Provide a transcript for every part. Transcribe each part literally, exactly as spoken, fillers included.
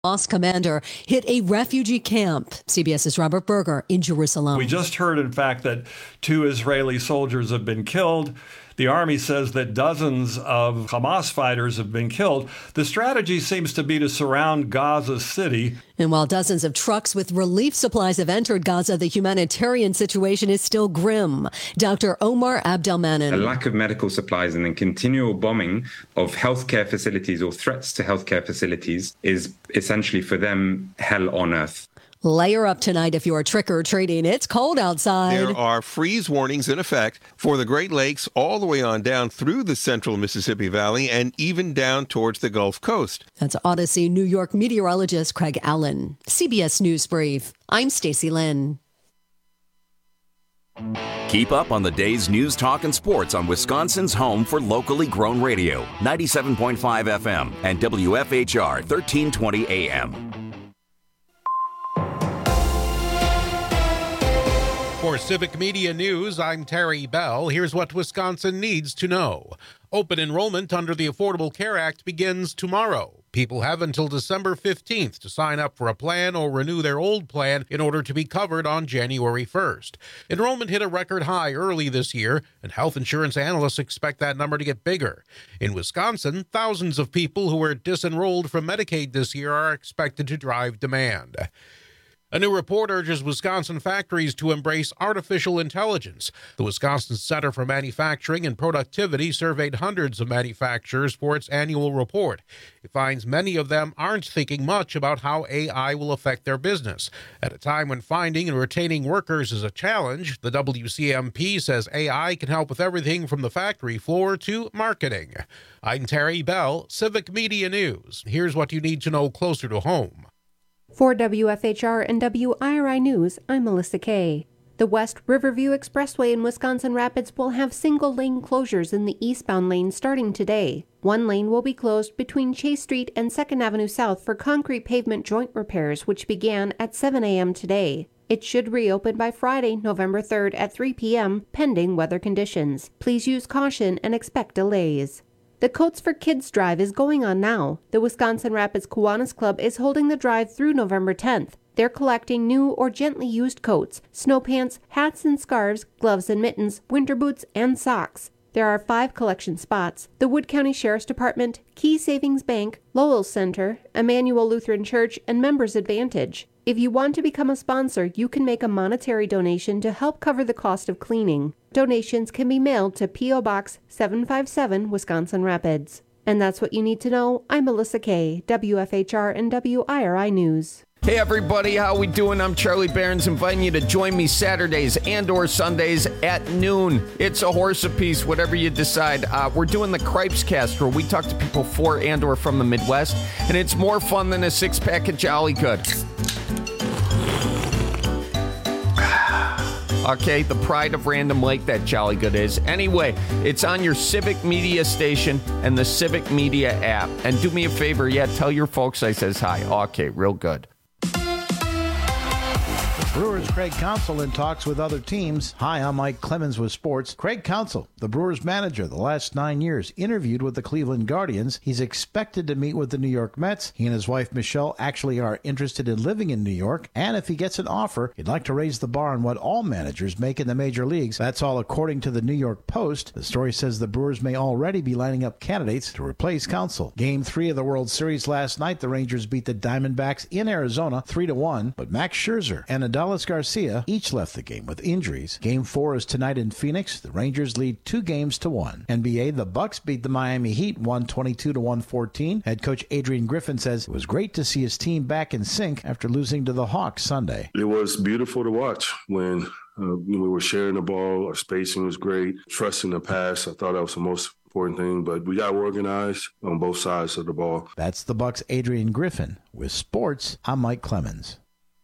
Hamas commander hit a refugee camp. CBS's Robert Berger in Jerusalem. We just heard, in fact, that two Israeli soldiers have been killed. The army says that dozens of Hamas fighters have been killed. The strategy seems to be to surround Gaza City. And while dozens of trucks with relief supplies have entered Gaza, the humanitarian situation is still grim. Doctor Omar Abdelmanen. A lack of medical supplies and then continual bombing of healthcare facilities or threats to healthcare facilities is essentially for them hell on earth. Layer up tonight if you're trick-or-treating. It's cold outside. There are freeze warnings in effect for the Great Lakes all the way on down through the central Mississippi Valley and even down towards the Gulf Coast. That's Odyssey New York meteorologist Craig Allen. C B S News Brief. I'm Stacey Lynn. Keep up on the day's news, talk, and sports on Wisconsin's home for locally grown radio, ninety-seven point five F M and W F H R thirteen twenty A M. For Civic Media News, I'm Terry Bell. Here's what Wisconsin needs to know. Open enrollment under the Affordable Care Act begins tomorrow. People have until December fifteenth to sign up for a plan or renew their old plan in order to be covered on January first. Enrollment hit a record high early this year, and health insurance analysts expect that number to get bigger. In Wisconsin, thousands of people who were disenrolled from Medicaid this year are expected to drive demand. A new report urges Wisconsin factories to embrace artificial intelligence. The Wisconsin Center for Manufacturing and Productivity surveyed hundreds of manufacturers for its annual report. It finds many of them aren't thinking much about how A I will affect their business. At a time when finding and retaining workers is a challenge, the W C M P says A I can help with everything from the factory floor to marketing. I'm Terry Bell, Civic Media News. Here's what you need to know closer to home. For W F H R and W I R I News, I'm Melissa Kay. The West Riverview Expressway in Wisconsin Rapids will have single-lane closures in the eastbound lane starting today. One lane will be closed between Chase Street and second Avenue South for concrete pavement joint repairs, which began at seven a.m. today. It should reopen by Friday, November third at three p.m., pending weather conditions. Please use caution and expect delays. The Coats for Kids drive is going on now. The Wisconsin Rapids Kiwanis Club is holding the drive through November tenth. They're collecting new or gently used coats, snow pants, hats and scarves, gloves and mittens, winter boots, and socks. There are five collection spots: the Wood County Sheriff's Department, Key Savings Bank, Lowell Center, Emmanuel Lutheran Church, and Members Advantage. If you want to become a sponsor, you can make a monetary donation to help cover the cost of cleaning. Donations can be mailed to P O. Box seven five seven, Wisconsin Rapids. And that's what you need to know. I'm Melissa Kay, W F H R and W I R I News. Hey everybody, how we doing? I'm Charlie Behrens, inviting you to join me Saturdays and or Sundays at noon. It's a horse apiece, whatever you decide. Uh, we're doing the Cripes Cast, where we talk to people for and or from the Midwest, and it's more fun than a six-pack of Jolly Good. Okay, the pride of Random Lake, that Jolly Good is. Anyway, it's on your Civic Media station and the Civic Media app. And do me a favor, yeah, tell your folks I says hi. Okay, real good. Brewers Craig Counsell in talks with other teams. Hi, I'm Mike Clemens with sports. Craig Counsell, the Brewers manager the last nine years, interviewed with the Cleveland Guardians. He's expected to meet with the New York Mets. He and his wife Michelle actually are interested in living in New York, and if he gets an offer, he'd like to raise the bar on what all managers make in the major leagues. That's all according to the New York Post. The story says the Brewers may already be lining up candidates to replace Counsell. Game three of the World Series last night, the Rangers beat the Diamondbacks in Arizona three to one, but Max Scherzer and Adolis Garcia each left the game with injuries. Game four is tonight in Phoenix. The Rangers lead two games to one. N B A, the Bucks beat the Miami Heat one twenty-two to one fourteen. Head coach Adrian Griffin says it was great to see his team back in sync after losing to the Hawks Sunday. It was beautiful to watch when uh, we were sharing the ball. Our spacing was great. Trust in the pass, I thought that was the most important thing, but we got organized on both sides of the ball. That's the Bucks' Adrian Griffin. With sports, I'm Mike Clemens.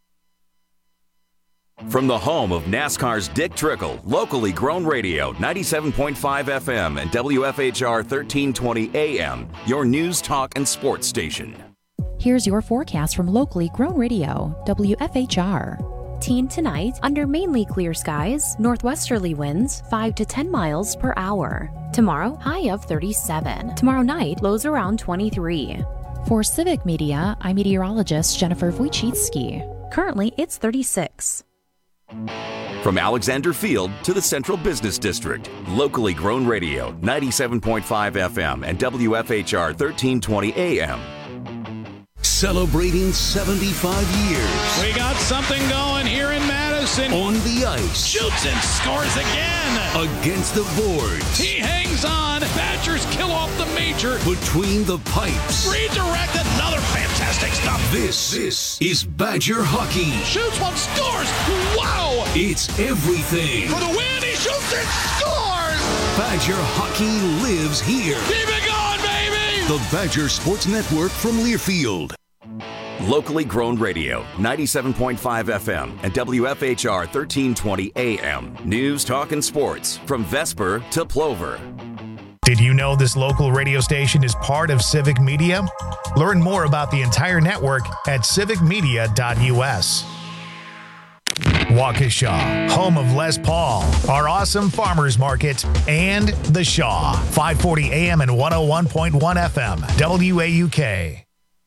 From the home of NASCAR's Dick Trickle, locally grown radio, ninety-seven point five F M and W F H R thirteen twenty A M, your news, talk, and sports station. Here's your forecast from locally grown radio, W F H R. Teen tonight, under mainly clear skies, northwesterly winds five to ten miles per hour. Tomorrow, high of thirty-seven. Tomorrow night, lows around twenty-three. For Civic Media, I'm meteorologist Jennifer Wojcicki. Currently, it's thirty-six. From Alexander Field to the Central Business District, locally grown radio, ninety-seven point five F M and W F H R thirteen twenty A M. Celebrating seventy-five years. We got something going here in Madison. On the ice. Shoots and scores again. Against the boards. He hangs on. Badgers kill off the major. Between the pipes. Redirect, another fantastic stop. This, this is Badger hockey. Shoots one, scores. Wow. It's everything. For the win, he shoots and scores. Badger hockey lives here. Keep it going, baby. The Badger Sports Network from Learfield. Locally grown radio, ninety-seven point five F M and W F H R thirteen twenty A M. News, talk, and sports from Vesper to Plover. Did you know this local radio station is part of Civic Media? Learn more about the entire network at civic media dot U S. Waukesha, home of Les Paul, our awesome farmers market, and The Shaw, five forty A M and one oh one point one F M, W A U K.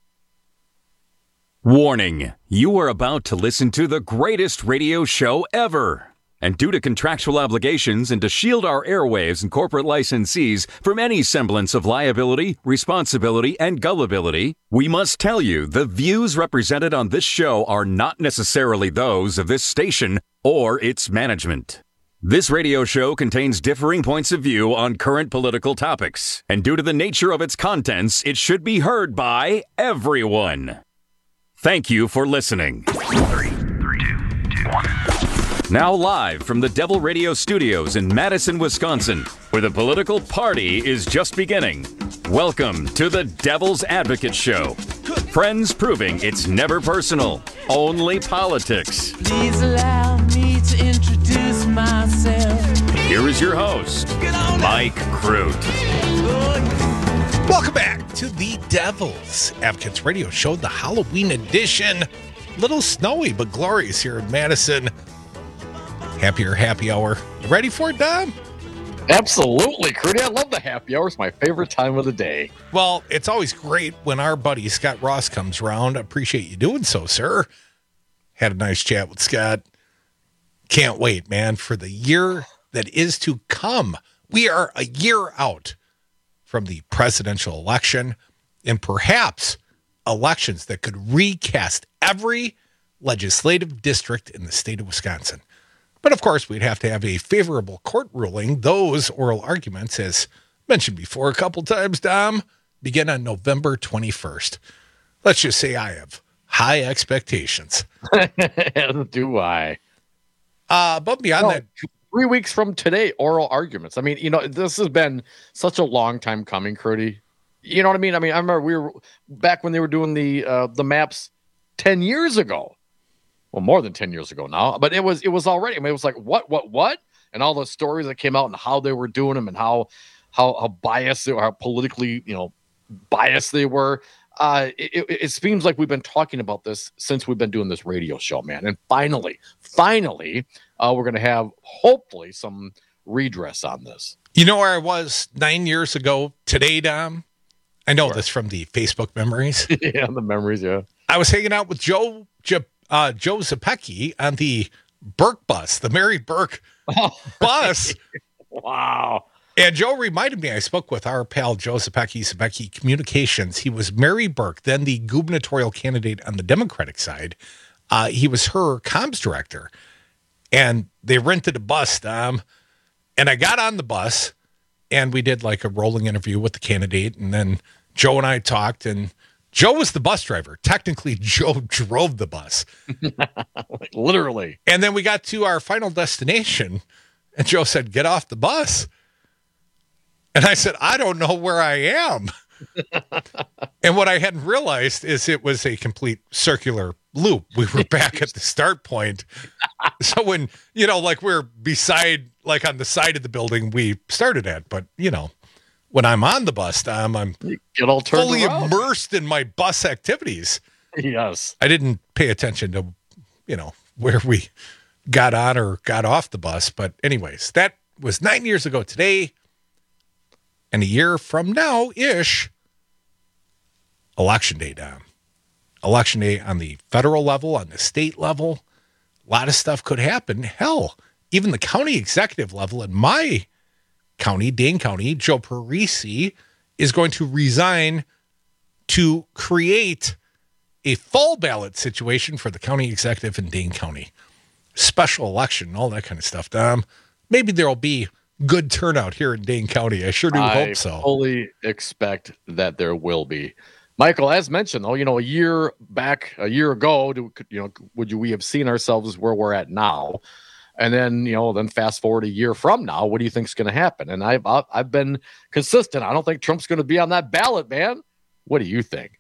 Warning, you are about to listen to the greatest radio show ever. And due to contractual obligations and to shield our airwaves and corporate licensees from any semblance of liability, responsibility, and gullibility, we must tell you the views represented on this show are not necessarily those of this station or its management. This radio show contains differing points of view on current political topics, and due to the nature of its contents, it should be heard by everyone. Thank you for listening. Three, three, two, two, one. Now live from the Devil Radio Studios in Madison, Wisconsin, where the political party is just beginning. Welcome to the Devil's Advocate Show. Friends proving it's never personal, only politics. Please allow me to introduce myself. Here is your host, Mike Crute. Welcome back to the Devil's Advocates Radio Show, the Halloween edition. A little snowy, but glorious here in Madison. Happier happy hour. You ready for it, Dom? Absolutely, Crudy. I love the happy hour. It's my favorite time of the day. Well, it's always great when our buddy Scott Ross comes around. I appreciate you doing so, sir. Had a nice chat with Scott. Can't wait, man, for the year that is to come. We are a year out from the presidential election and perhaps elections that could recast every legislative district in the state of Wisconsin. But of course, we'd have to have a favorable court ruling. Those oral arguments, as mentioned before a couple times, Dom, begin on November twenty-first. Let's just say I have high expectations. Do I? Uh, but beyond well, that, three weeks from today, oral arguments. I mean, you know, this has been such a long time coming, Crudy. You know what I mean? I mean, I remember we were back when they were doing the uh, the maps ten years ago. Well, more than ten years ago now, but it was it was already. I mean, it was like what, what, what, and all the stories that came out and how they were doing them and how how how biased they were, how politically, you know, biased they were. Uh, it, it seems like we've been talking about this since we've been doing this radio show, man. And finally, finally, uh, we're going to have hopefully some redress on this. You know where I was nine years ago today, Dom? I know Sure. this from the Facebook memories. Yeah, the memories. Yeah, I was hanging out with Joe. Joe Uh, Joe Zapecki on the Burke bus, the Mary Burke bus. Wow. And Joe reminded me, I spoke with our pal Joe Zapecki, Zapecki Communications. He was Mary Burke, then the gubernatorial candidate on the Democratic side. Uh, he was her comms director. And they rented a bus, um, and I got on the bus, and we did like a rolling interview with the candidate. And then Joe and I talked, and Joe was the bus driver. Technically, Joe drove the bus. Like, literally. And then we got to our final destination, and Joe said, "Get off the bus." And I said, "I don't know where I am." And what I hadn't realized is it was a complete circular loop. We were back at the start point. So when, you know, like we're beside, like on the side of the building we started at, but, you know, when I'm on the bus, Tom, I'm get all turned fully around. immersed in my bus activities. Yes. I didn't pay attention to, you know, where we got on or got off the bus. But anyways, that was nine years ago today. And a year from now-ish, Election day, Dom. Election day on the federal level, on the state level. A lot of stuff could happen. Hell, even the county executive level in my county, Dane County, Joe Parisi is going to resign to create a full ballot situation for the county executive in Dane County. Special election, all that kind of stuff, Dom. Maybe there'll be good turnout here in Dane County. I sure do I hope so. I fully expect that there will be. Michael, as mentioned, though, you know, a year back, a year ago, do, you know, would you, we have seen ourselves where we're at now? And then, you know, then fast forward a year from now, what do you think is going to happen? And I've, I've been consistent. I don't think Trump's going to be on that ballot, man. What do you think?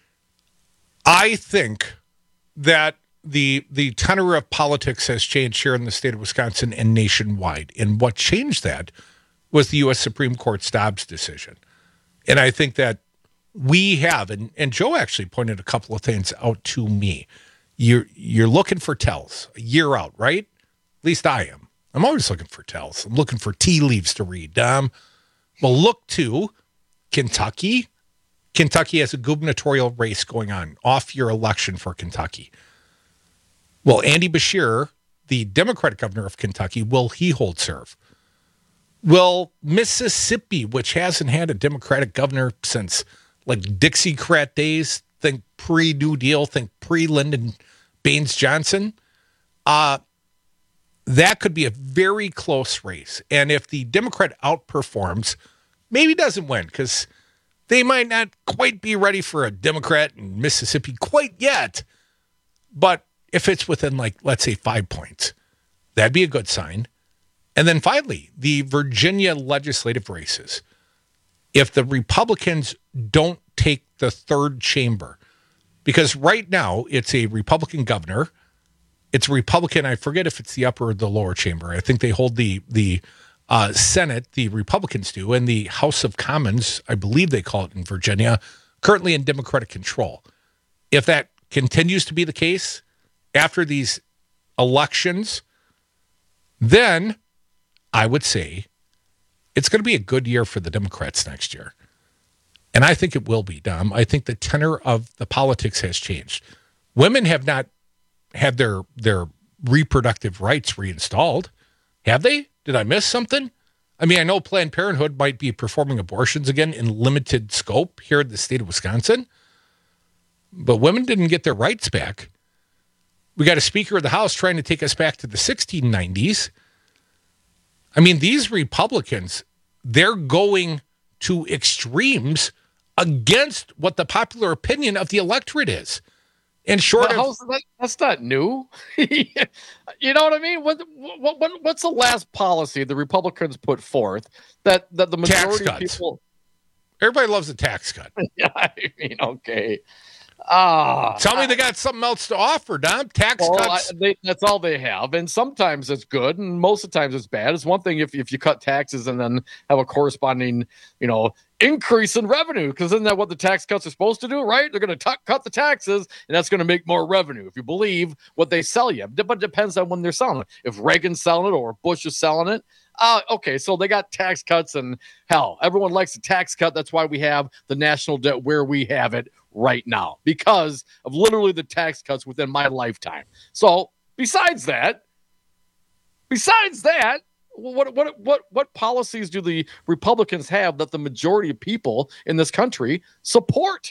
I think that the the tenor of politics has changed here in the state of Wisconsin and nationwide. And what changed that was the U S Supreme Court's Dobbs decision. And I think that we have, and, and Joe actually pointed a couple of things out to me. You're, you're looking for tells a year out, right? At least I am. I'm always looking for tells. I'm looking for tea leaves to read. Um, well, look to Kentucky. Kentucky has a gubernatorial race going on, off-year election for Kentucky. Well, Andy Beshear, the Democratic governor of Kentucky, will he hold serve? Will Mississippi, which hasn't had a Democratic governor since like Dixiecrat days, think pre-New Deal, think pre-Lyndon Baines Johnson, uh, that could be a very close race. And if the Democrat outperforms, maybe doesn't win, because they might not quite be ready for a Democrat in Mississippi quite yet. But if it's within, like, let's say five points, that'd be a good sign. And then finally, the Virginia legislative races. If the Republicans don't take the third chamber, because right now it's a Republican governor, it's a Republican, I forget if it's the upper or the lower chamber. I think they hold the the uh, Senate, the Republicans do, and the House of Commons, I believe they call it in Virginia, currently in Democratic control. If that continues to be the case after these elections, then I would say it's going to be a good year for the Democrats next year. And I think it will be, Dom. I think the tenor of the politics has changed. Women have not had their their reproductive rights reinstalled. Have they? Did I miss something? I mean, I know Planned Parenthood might be performing abortions again in limited scope here in the state of Wisconsin, but women didn't get their rights back. We got a Speaker of the House trying to take us back to the sixteen nineties. I mean, these Republicans, they're going to extremes against what the popular opinion of the electorate is. And short well, of... That, that's not new. You know what I mean? What, what, what, what's the last policy the Republicans put forth that, that the majority of people... Everybody loves a tax cut. Yeah, I mean, okay. Ah, Tell me they got something else to offer, Dom. Tax well, cuts. I, they, that's all they have. And sometimes it's good, and most of the times it's bad. It's one thing if, if you cut taxes and then have a corresponding, you know, increase in revenue, because isn't that what the tax cuts are supposed to do, right? They're going to cut the taxes, and that's going to make more revenue if you believe what they sell you. But it depends on when they're selling it. If Reagan's selling it or Bush is selling it, uh, okay, so they got tax cuts, and hell, everyone likes a tax cut. That's why we have the national debt where we have it right now, because of literally the tax cuts within my lifetime. So besides that, besides that, what what what what policies do the Republicans have that the majority of people in this country support?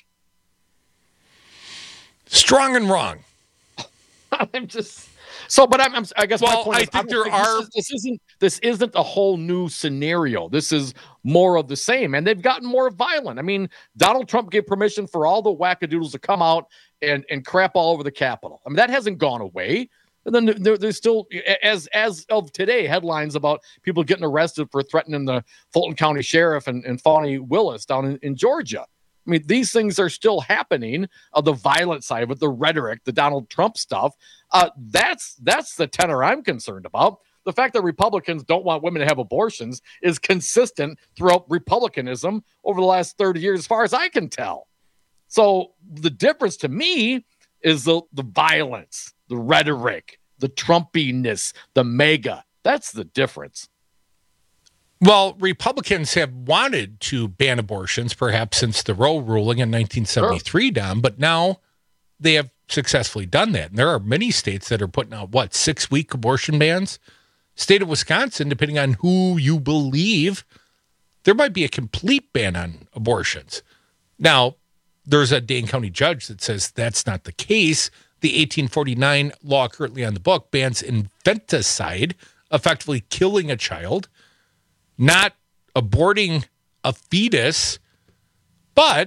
Strong and wrong. I'm just so, but I'm, I'm I guess well, my point I is, think I there think are. This, is, this isn't this isn't a whole new scenario. This is more of the same, and they've gotten more violent. I mean, Donald Trump gave permission for all the wackadoodles to come out and and crap all over the Capitol. I mean, that hasn't gone away. And then there, there's still, as as of today, headlines about people getting arrested for threatening the Fulton County Sheriff and, and Fani Willis down in, in Georgia. I mean, these things are still happening. Uh, the violent side of it, the rhetoric, the Donald Trump stuff. Uh, that's that's the tenor I'm concerned about. The fact that Republicans don't want women to have abortions is consistent throughout Republicanism over the last thirty years, as far as I can tell. So the difference to me is the, the violence, the rhetoric, the Trumpiness, the mega. That's the difference. Well, Republicans have wanted to ban abortions, perhaps since the Roe ruling in nineteen seventy-three, Dom, but now they have successfully done that. And there are many states that are putting out, what, six-week abortion bans? State of Wisconsin, depending on who you believe, there might be a complete ban on abortions. Now, there's a Dane County judge that says that's not the case. The eighteen forty-nine law currently on the book bans infanticide, effectively killing a child, not aborting a fetus, but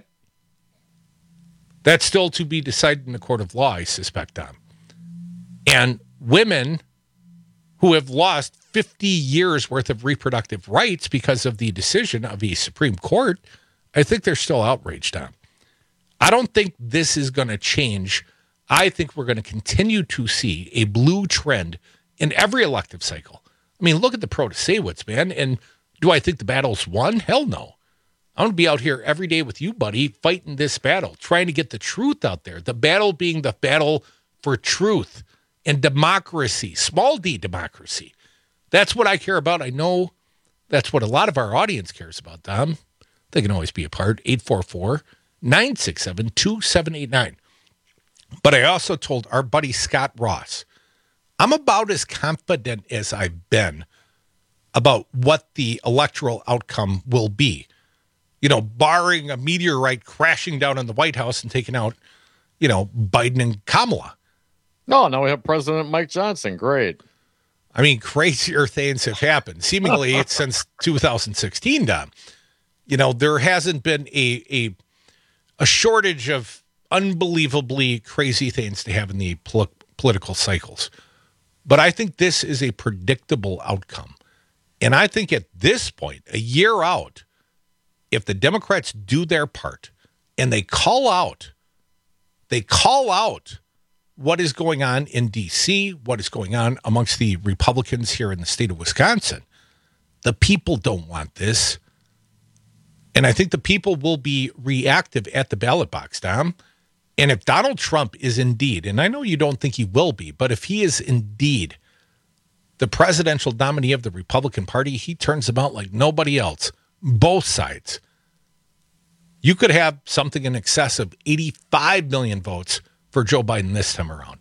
that's still to be decided in the court of law, I suspect, Dom. And women who have lost fifty years worth of reproductive rights because of the decision of a Supreme Court, I think they're still outraged, Dom. I don't think this is going to change. I think we're going to continue to see a blue trend in every elective cycle. I mean, look at the Protasewicz, man. And do I think the battle's won? Hell no. I'm going to be out here every day with you, buddy, fighting this battle, trying to get the truth out there. The battle being the battle for truth and democracy, small d democracy. That's what I care about. I know that's what a lot of our audience cares about, Dom. They can always be a part. eight four four, nine six seven, two seven eight nine. But I also told our buddy Scott Ross, I'm about as confident as I've been about what the electoral outcome will be. You know, barring a meteorite crashing down on the White House and taking out, you know, Biden and Kamala. No, now we have President Mike Johnson. Great. I mean, crazier things have happened, seemingly since two thousand sixteen, Dom. You know, there hasn't been a, a, a shortage of unbelievably crazy things to have in the pol- political cycles. But I think this is a predictable outcome. And I think at this point, a year out, if the Democrats do their part and they call out, they call out what is going on in D C, what is going on amongst the Republicans here in the state of Wisconsin, the people don't want this. And I think the people will be reactive at the ballot box, Dom. And if Donald Trump is indeed, and I know you don't think he will be, but if he is indeed the presidential nominee of the Republican Party, he turns them out like nobody else. Both sides. You could have something in excess of eighty-five million votes for Joe Biden this time around.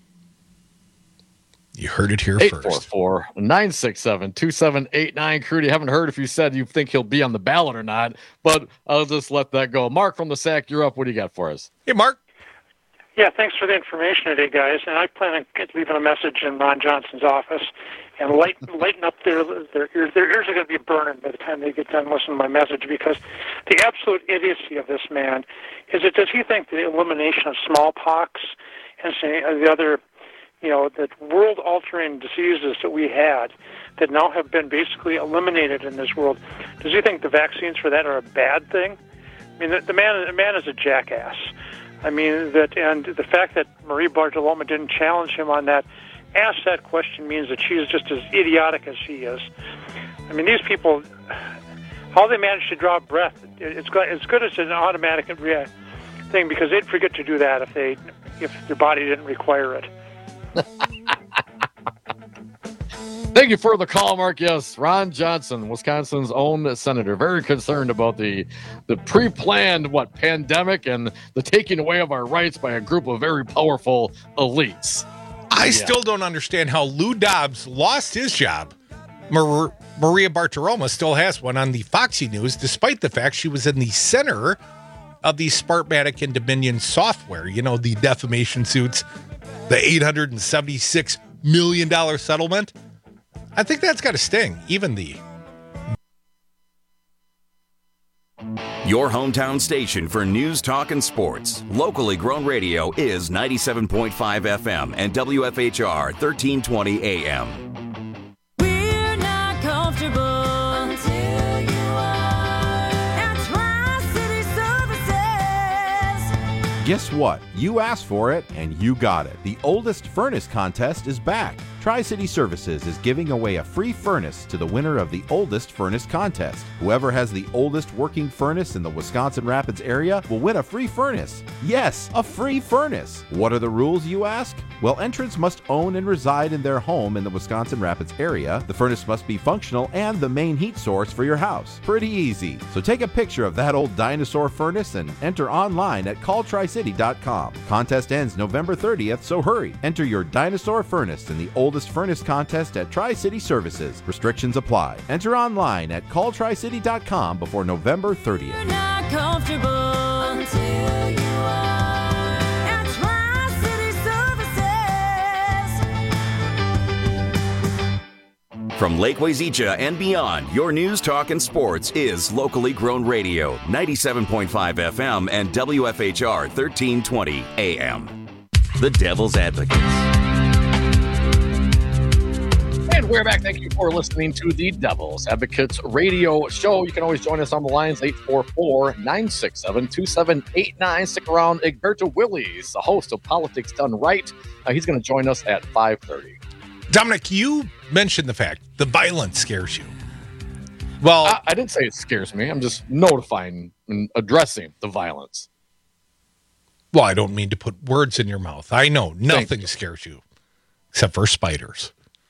You heard it here eight first. eight four four, nine six seven, two seven eight nine. Crudy, haven't heard if you said you think he'll be on the ballot or not, but I'll just let that go. Mark from the S A C, you're up. What do you got for us? Hey, Mark. Yeah, thanks for the information today, guys. And I plan on leaving a message in Ron Johnson's office and light, lighten up their, their ears. Their ears are going to be burning by the time they get done listening to my message, because the absolute idiocy of this man is that does he think the elimination of smallpox and say, uh, the other, you know, the world-altering diseases that we had that now have been basically eliminated in this world, does he think the vaccines for that are a bad thing? I mean, the, the man, the man is a jackass. I mean, that, and the fact that Marie Bartiromo didn't challenge him on that, ask that question means that she is just as idiotic as she is. I mean, these people, how they manage to draw breath, it's good, it's good as an automatic thing, because they'd forget to do that if they, if their body didn't require it. Thank you for the call, Mark. Yes, Ron Johnson, Wisconsin's own senator, very concerned about the the pre-planned, what, pandemic and the taking away of our rights by a group of very powerful elites. I yeah. still don't understand how Lou Dobbs lost his job. Mar- Maria Bartiromo still has one on the Foxy News, despite the fact she was in the center of the Smartmatic and Dominion software. You know, the defamation suits, the eight hundred seventy-six million dollars settlement. I think that's got to sting, even the... Your hometown station for news, talk, and sports. Locally grown radio is ninety-seven point five F M and W F H R thirteen twenty A M. We're not comfortable until you are at Tri-City Services. Guess what? You asked for it, and you got it. The oldest furnace contest is back. Tri-City Services is giving away a free furnace to the winner of the oldest furnace contest. Whoever has the oldest working furnace in the Wisconsin Rapids area will win a free furnace. Yes, a free furnace. What are the rules, you ask? Well, entrants must own and reside in their home in the Wisconsin Rapids area. The furnace must be functional and the main heat source for your house. Pretty easy. So take a picture of that old dinosaur furnace and enter online at call tri city dot com. Contest ends November thirtieth, so hurry. Enter your dinosaur furnace in the oldest furnace contest at Tri-City Services. Restrictions apply. Enter online at call tri city dot com before November thirtieth. You're not comfortable until you are at Tri-City Services. From Lake Wazeecha and beyond, your news, talk, and sports is locally grown radio, ninety-seven point five F M and W F H R thirteen twenty A M. The Devil's Advocates. And we're back. Thank you for listening to the Devil's Advocates radio show. You can always join us on the lines, eight four four, nine six seven, two seven eight nine. Stick around. Egberto Willies, the host of Politics Done Right. Uh, he's going to join us at five thirty. Dominic, you mentioned the fact the violence scares you. Well, I, I didn't say it scares me. I'm just notifying and addressing the violence. Well, I don't mean to put words in your mouth. I know nothing you. scares you except for spiders.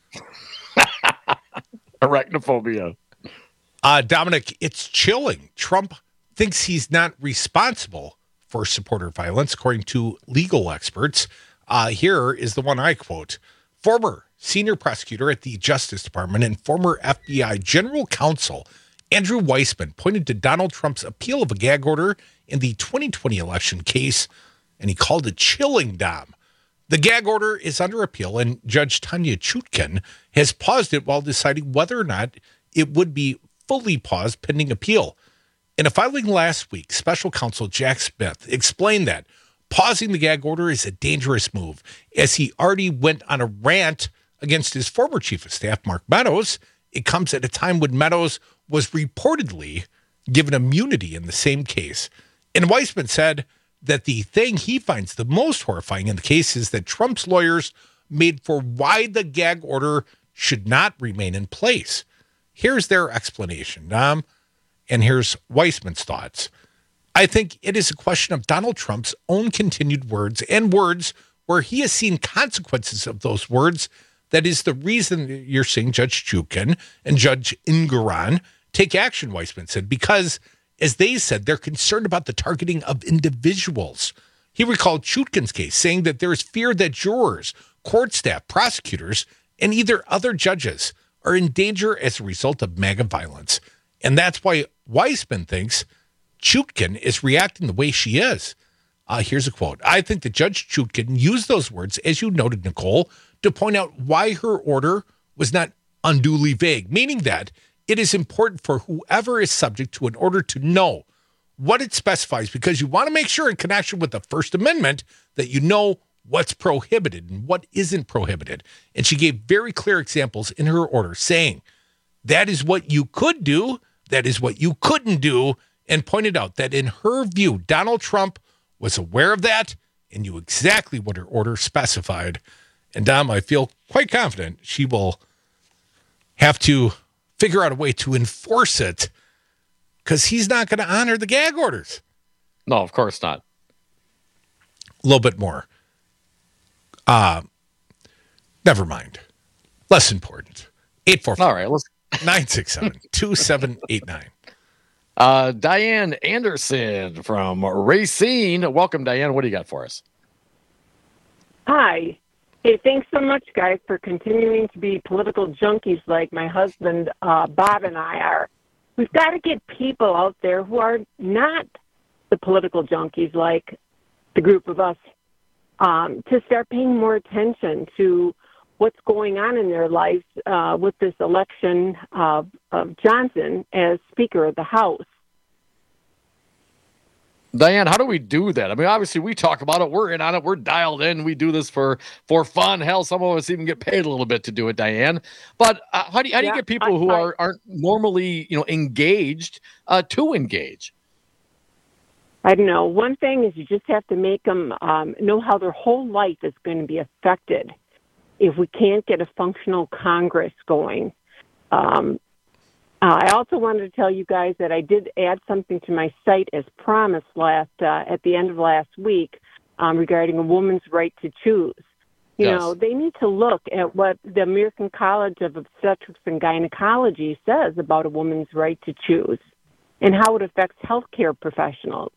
Arachnophobia. Uh, Dominic, it's chilling. Trump thinks he's not responsible for supporter violence, according to legal experts. Uh, here is the one I quote. Former senior prosecutor at the Justice Department and former F B I General Counsel Andrew Weissman pointed to Donald Trump's appeal of a gag order in the twenty twenty election case, and he called it chilling, Dom. The gag order is under appeal, and Judge Tanya Chutkin has paused it while deciding whether or not it would be fully paused pending appeal. In a filing last week, special counsel Jack Smith explained that pausing the gag order is a dangerous move, as he already went on a rant against his former chief of staff, Mark Meadows. It comes at a time when Meadows was reportedly given immunity in the same case. And Weissman said that the thing he finds the most horrifying in the case is that Trump's lawyers made for why the gag order should not remain in place. Here's their explanation, Dom, and here's Weissman's thoughts. I think it is a question of Donald Trump's own continued words and words where he has seen consequences of those words. That is the reason you're seeing Judge Chutkin and Judge Engoron take action, Weissman said, because, as they said, they're concerned about the targeting of individuals. He recalled Chutkin's case, saying that there is fear that jurors, court staff, prosecutors, and either other judges are in danger as a result of MAGA violence. And that's why Weissman thinks Chutkin is reacting the way she is. Uh, here's a quote. I think that Judge Chutkin used those words, as you noted, Nicole, to point out why her order was not unduly vague, meaning that it is important for whoever is subject to an order to know what it specifies, because you want to make sure in connection with the First Amendment that you know what's prohibited and what isn't prohibited. And she gave very clear examples in her order saying that is what you could do, that is what you couldn't do, and pointed out that in her view, Donald Trump was aware of that and knew exactly what her order specified. And Dom, I feel quite confident she will have to figure out a way to enforce it, because he's not going to honor the gag orders. No, of course not. A little bit more. Uh, never mind. Less important. eight four four. All right, let's nine six seven, two seven eight nine. Uh, Diane Anderson from Racine. Welcome, Diane. What do you got for us? Hi. Hey, thanks so much, guys, for continuing to be political junkies like my husband, uh, Bob, and I are. We've got to get people out there who are not the political junkies like the group of us um, to start paying more attention to what's going on in their lives uh, with this election of, of Johnson as Speaker of the House. Diane, how do we do that? I mean, obviously, we talk about it. We're in on it. We're dialed in. We do this for, for fun. Hell, some of us even get paid a little bit to do it, Diane. But uh, how do you, how do you Yeah, get people I- who I- are, aren't normally, you know, engaged uh, to engage? I don't know. One thing is you just have to make them um, know how their whole life is going to be affected if we can't get a functional Congress going. Um, uh, I also wanted to tell you guys that I did add something to my site as promised last uh, at the end of last week um, regarding a woman's right to choose. You Yes. know, they need to look at what the American College of Obstetrics and Gynecology says about a woman's right to choose and how it affects healthcare professionals.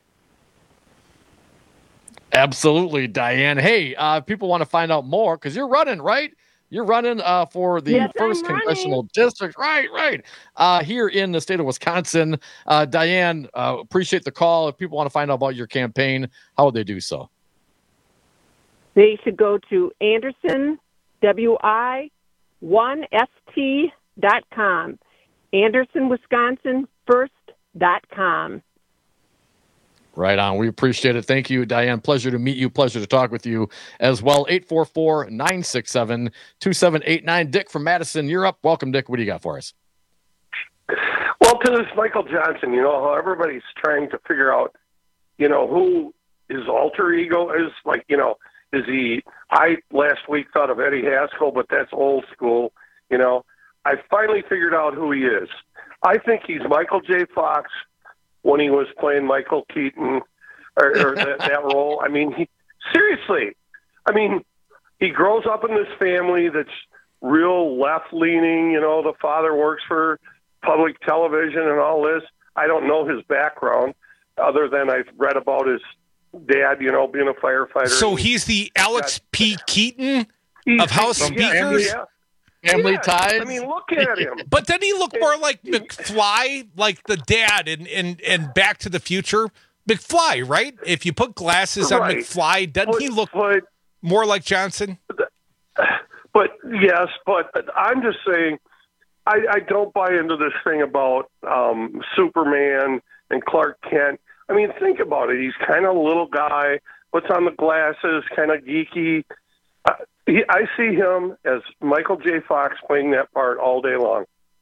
Absolutely, Diane. Hey, uh, if people want to find out more, because you're running, right? You're running uh, for the Yes, first I'm running. congressional district. Right, right. Uh, here in the state of Wisconsin. Uh, Diane, uh, appreciate the call. If people want to find out about your campaign, how would they do so? They should go to Anderson, W I one S T dot com. Anderson, Wisconsin, first dot com. Right on. We appreciate it. Thank you, Diane. Pleasure to meet you. Pleasure to talk with you as well. eight four four, nine six seven, two seven eight nine. Dick from Madison, you're up. Welcome, Dick. What do you got for us? Well, to this Michael Johnson, you know, how everybody's trying to figure out, you know, who his alter ego is. Like, you know, is he, I last week thought of Eddie Haskell, but that's old school. You know, I finally figured out who he is. I think he's Michael J. Fox when he was playing Michael Keaton or, or that, that role. I mean, he, seriously, I mean, he grows up in this family that's real left-leaning. You know, the father works for public television and all this. I don't know his background other than I've read about his dad, you know, being a firefighter. So he's the Alex P. Keaton He's- of House yeah, Speakers? yeah. Family Yeah, ties. I mean, look at him. But doesn't he look more like McFly, like the dad in, in, in Back to the Future? McFly, right? If you put glasses on Right. McFly, doesn't But- he look but- more like Johnson? But yes, but I'm just saying, I, I don't buy into this thing about um, Superman and Clark Kent. I mean, think about it. He's kind of a little guy, puts on the glasses, kind of geeky. Uh, he, I see him as Michael J. Fox playing that part all day long.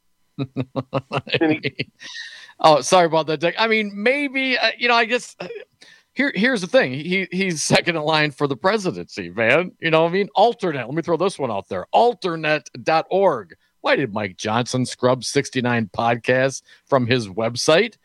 Oh, sorry about that, Dick. I mean, maybe, uh, you know, I guess uh, here, here's the thing. He He's second in line for the presidency, man. You know what I mean? Alternate. Let me throw this one out there. alternate dot org. Why did Mike Johnson scrub sixty-nine podcasts from his website?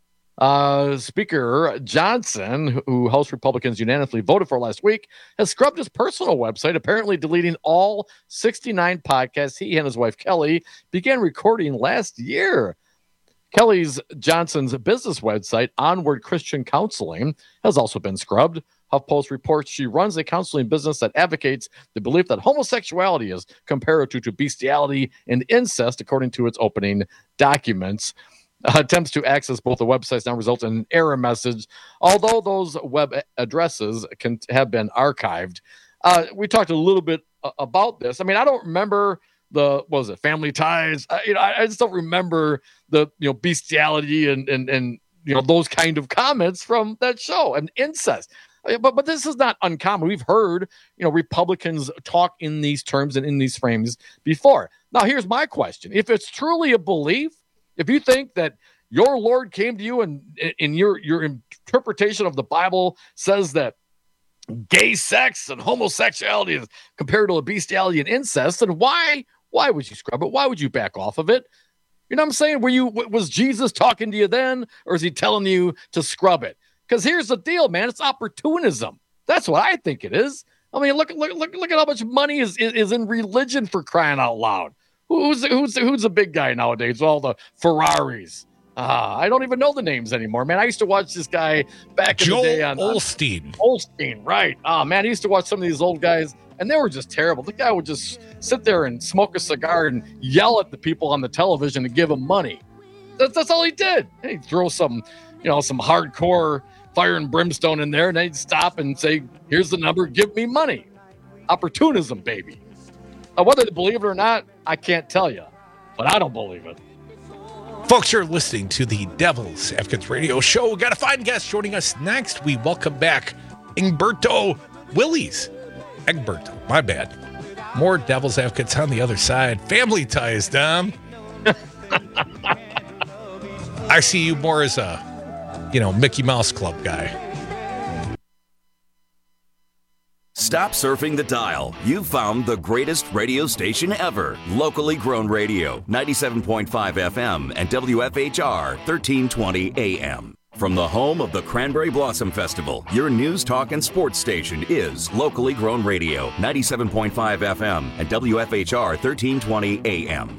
Uh, Speaker Johnson, who House Republicans unanimously voted for last week, has scrubbed his personal website, apparently deleting all sixty-nine podcasts he and his wife Kelly began recording last year. Kelly's Johnson's business website, Onward Christian Counseling, has also been scrubbed. HuffPost reports she runs a counseling business that advocates the belief that homosexuality is comparative to bestiality and incest, according to its opening documents. Uh, attempts to access both the websites now result in an error message, although those web addresses can have been archived. Uh, we talked a little bit uh, about this. I mean, I don't remember the, what was it, Family Ties? Uh, you know, I, I just don't remember the, you know, bestiality and, and, and, you know, those kind of comments from that show and incest. Uh, But, but this is not uncommon. We've heard, you know, Republicans talk in these terms and in these frames before. Now, here's my question. If it's truly a belief, if you think that your Lord came to you and in your, your interpretation of the Bible says that gay sex and homosexuality is compared to a bestiality and incest, then why, why would you scrub it? Why would you back off of it? You know what I'm saying? Were you, was Jesus talking to you then, or is he telling you to scrub it? Because here's the deal, man. It's opportunism. That's what I think it is. I mean, look, look, look, look at how much money is, is, is in religion, for crying out loud. Who's who's who's a big guy nowadays? All the Ferraris. Ah, I don't even know the names anymore, man. I used to watch this guy back in Joel the day on Osteen. On Osteen, right? Ah, man, I used to watch some of these old guys, and they were just terrible. The guy would just sit there and smoke a cigar and yell at the people on the television and give them money. That's that's all he did. He'd throw some, you know, some hardcore fire and brimstone in there, and they'd stop and say, "Here's the number. Give me money." Opportunism, baby. Now, whether they believe it or not, I can't tell you, but I don't believe it. Folks, you're listening to the Devil's Advocates Radio Show. We got a fine guest joining us next. We welcome back Egberto Willies. Egberto, my bad. More Devil's Advocates on the other side. Family Ties, Dom. I see you more as a, you know, Mickey Mouse Club guy. Stop Stop surfing the dial. You've found the greatest radio station ever. Locally grown radio, ninety-seven point five F M and W F H R, thirteen twenty A M. From the home of the Cranberry Blossom Festival, your news, talk, and sports station is Locally Grown Radio, ninety-seven point five F M and W F H R, thirteen twenty A M.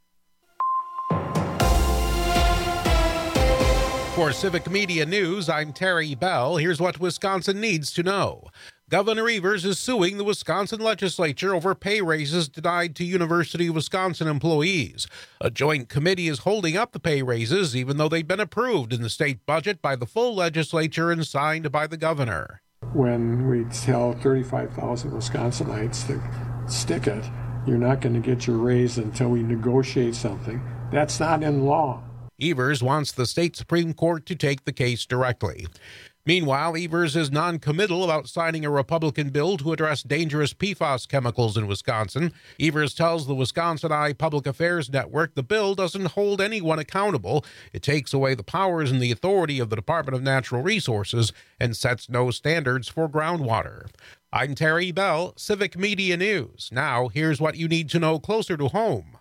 For Civic Media News, I'm Terry Bell. Here's what Wisconsin needs to know. Governor Evers is suing the Wisconsin legislature over pay raises denied to University of Wisconsin employees. A joint committee is holding up the pay raises, even though they've been approved in the state budget by the full legislature and signed by the governor. When we tell thirty-five thousand Wisconsinites to stick it, you're not going to get your raise until we negotiate something. That's not in law. Evers wants the state Supreme Court to take the case directly. Meanwhile, Evers is non-committal about signing a Republican bill to address dangerous P FAS chemicals in Wisconsin. Evers tells the Wisconsin Eye Public Affairs Network the bill doesn't hold anyone accountable. It takes away the powers and the authority of the Department of Natural Resources and sets no standards for groundwater. I'm Terry Bell, Civic Media News. Now, here's what you need to know closer to home.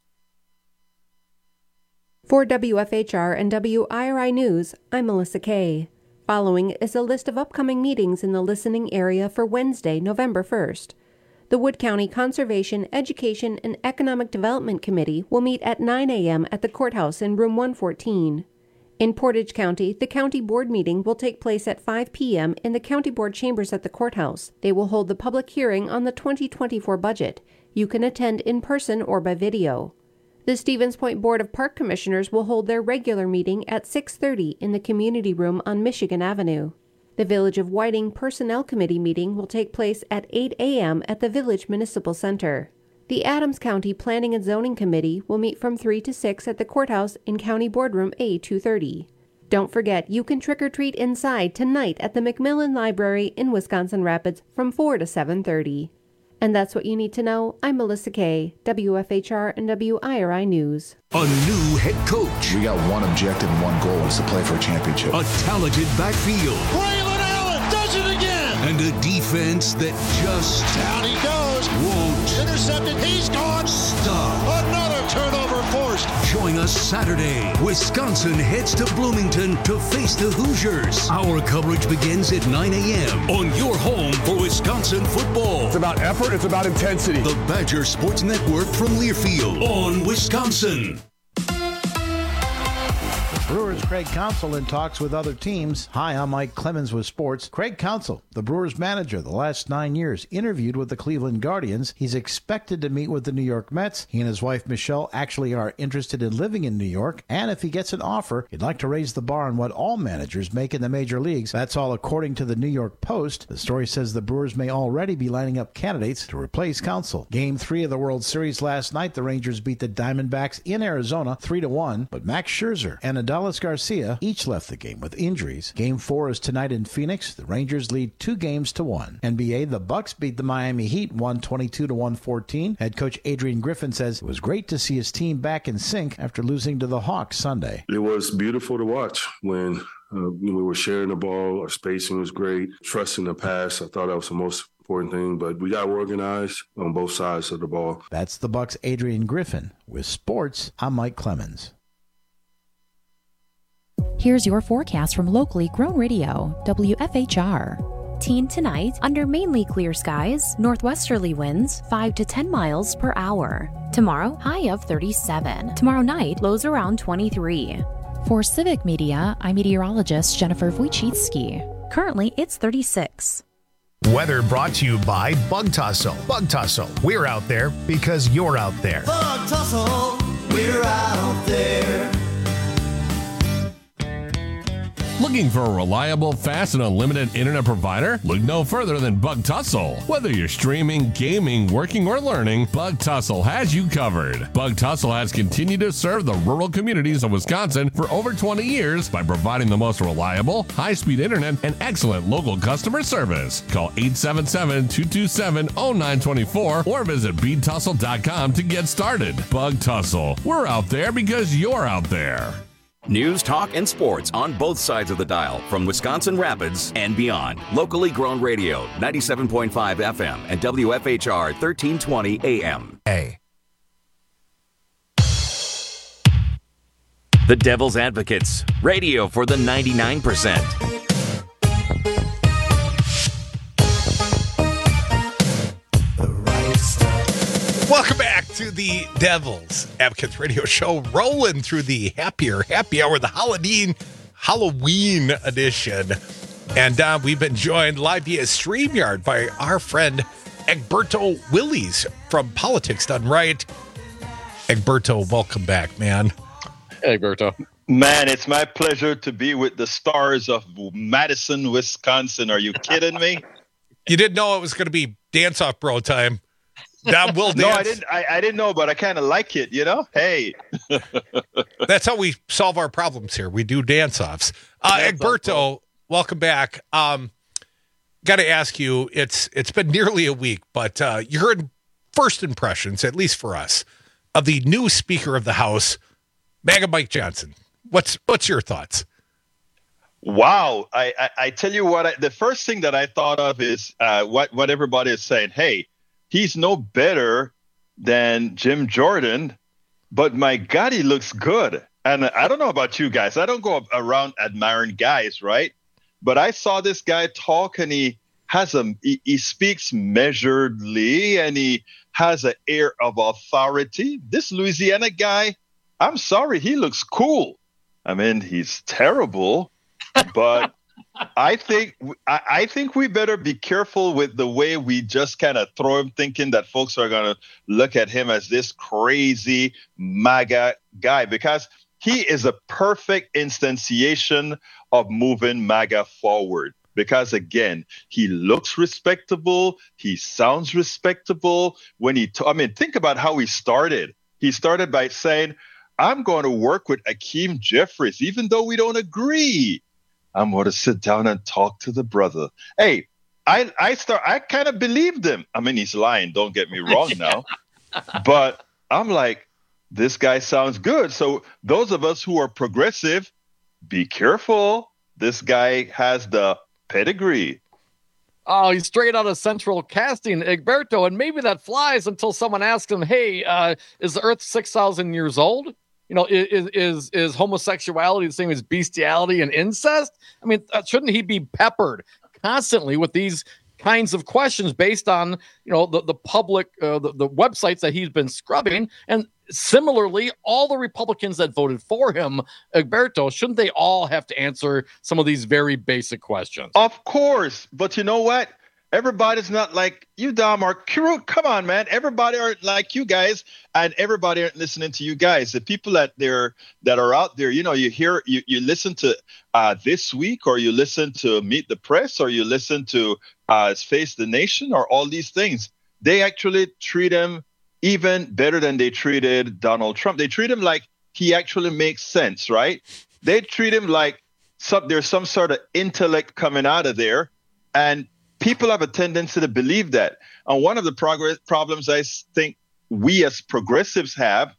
For W F H R and W I R I News, I'm Melissa Kay. Following is a list of upcoming meetings in the listening area for Wednesday, November first. The Wood County Conservation, Education, and Economic Development Committee will meet at nine a.m. at the courthouse in room one fourteen. In Portage County, the county board meeting will take place at five p.m. in the county board chambers at the courthouse. They will hold the public hearing on the twenty twenty-four budget. You can attend in person or by video. The Stevens Point Board of Park Commissioners will hold their regular meeting at six thirty in the community room on Michigan Avenue. The Village of Whiting Personnel Committee meeting will take place at eight a.m. at the Village Municipal Center. The Adams County Planning and Zoning Committee will meet from three to six at the courthouse in County Boardroom A two thirty. Don't forget, you can trick-or-treat inside tonight at the Macmillan Library in Wisconsin Rapids from four to seven thirty. And that's what you need to know. I'm Melissa Kay, W F H R and W I R I News. A new head coach. We got one objective and one goal, is to play for a championship. A talented backfield. Braylon Allen does it again. And a defense that just Down he goes. won't Intercepted. He's gone. stop. Another turnover forced. Join us Saturday. Wisconsin heads to Bloomington to face the Hoosiers. Our coverage begins at nine a.m. on your home for Wisconsin football. It's about effort. It's about intensity. The Badger Sports Network from Learfield on Wisconsin. Brewers' Craig Counsell in talks with other teams. Hi, I'm Mike Clemens with sports. Craig Counsell, the Brewers manager the last nine years, interviewed with the Cleveland Guardians. He's expected to meet with the New York Mets. He and his wife, Michelle, actually are interested in living in New York. And if he gets an offer, he'd like to raise the bar on what all managers make in the major leagues. That's all according to the New York Post. The story says the Brewers may already be lining up candidates to replace Counsell. Game three of the World Series last night, the Rangers beat the Diamondbacks in Arizona three to one. But Max Scherzer and Adolis Garcia each left the game with injuries. Game four is tonight in Phoenix. The Rangers lead two games to one. N B A, the Bucks beat the Miami Heat one twenty-two to one fourteen. Head coach Adrian Griffin says it was great to see his team back in sync after losing to the Hawks Sunday. It was beautiful to watch when uh, we were sharing the ball. Our spacing was great. Trusting the pass, I thought that was the most important thing, but we got organized on both sides of the ball. That's the Bucks' Adrian Griffin. With sports, I'm Mike Clemens. Here's your forecast from locally grown radio, W F H R. Teen tonight, under mainly clear skies, northwesterly winds five to ten miles per hour. Tomorrow, high of thirty-seven. Tomorrow night, lows around twenty-three. For Civic Media, I'm meteorologist Jennifer Wojcicki. Currently, it's thirty-six. Weather brought to you by Bug Tussle. Bug Tussle, we're out there because you're out there. Bug Tussle, we're out there. Looking for a reliable, fast, and unlimited internet provider? Look no further than Bug Tussle. Whether you're streaming, gaming, working, or learning, Bug Tussle has you covered. Bug Tussle has continued to serve the rural communities of Wisconsin for over twenty years by providing the most reliable, high-speed internet and excellent local customer service. Call eight seven seven, two two seven, zero nine two four or visit bead tussle dot com to get started. Bug Tussle. We're out there because you're out there. News, talk, and sports on both sides of the dial from Wisconsin Rapids and beyond. Locally grown radio, ninety-seven point five F M and W F H R thirteen twenty A M. Hey. The Devil's Advocates, radio for the ninety-nine percent. Welcome back to the Devil's Advocates radio show, rolling through the happier happy hour, the Halloween Halloween edition. And uh, we've been joined live via StreamYard by our friend Egberto Willies from Politics Done Right. Egberto, welcome back, man. Hey, Egberto. Man, it's my pleasure to be with the stars of Madison, Wisconsin. Are you kidding me? You didn't know it was going to be Dance Off Bro time. That will dance. No, I didn't. I, I didn't know, but I kind of like it. You know, hey, that's how we solve our problems here. We do dance offs. Uh, Egberto, welcome back. Um, Got to ask you. It's it's been nearly a week, but uh, you heard first impressions, at least for us, of the new Speaker of the House, MAGA Mike Johnson. What's what's your thoughts? Wow, I I, I tell you what. I, the first thing that I thought of is uh, what what everybody is saying. Hey. He's no better than Jim Jordan, but my God, he looks good. And I don't know about you guys. I don't go around admiring guys, right? But I saw this guy talk, and he has a he, he speaks measuredly, and he has an air of authority. This Louisiana guy, I'm sorry, he looks cool. I mean, he's terrible, but I think I, I think we better be careful with the way we just kind of throw him, thinking that folks are going to look at him as this crazy MAGA guy, because he is a perfect instantiation of moving MAGA forward. Because again, he looks respectable, he sounds respectable. When he, t- I mean, think about how he started. He started by saying, "I'm going to work with Hakeem Jeffries, even though we don't agree. I'm going to sit down and talk to the brother." Hey, I I start I kind of believed him. I mean, he's lying. Don't get me wrong now, but I'm like, this guy sounds good. So those of us who are progressive, be careful. This guy has the pedigree. Oh, he's straight out of Central Casting, Egberto, and maybe that flies until someone asks him, "Hey, uh, is the Earth six thousand years old? You know, is is is homosexuality the same as bestiality and incest?" I mean, shouldn't he be peppered constantly with these kinds of questions based on, you know, the the public uh, the, the websites that he's been scrubbing? And similarly, all the Republicans that voted for him, Egberto, shouldn't they all have to answer some of these very basic questions? Of course, but you know what? Everybody's not like you, Dom, or Kirut. Come on, man. Everybody aren't like you guys, and everybody aren't listening to you guys. The people that they're that are out there, you know, you hear, you, you listen to uh, This Week, or you listen to Meet the Press, or you listen to uh, Face the Nation, or all these things. They actually treat him even better than they treated Donald Trump. They treat him like he actually makes sense, right? They treat him like some, there's some sort of intellect coming out of there, and people have a tendency to believe that. And one of the progress problems I think we as progressives have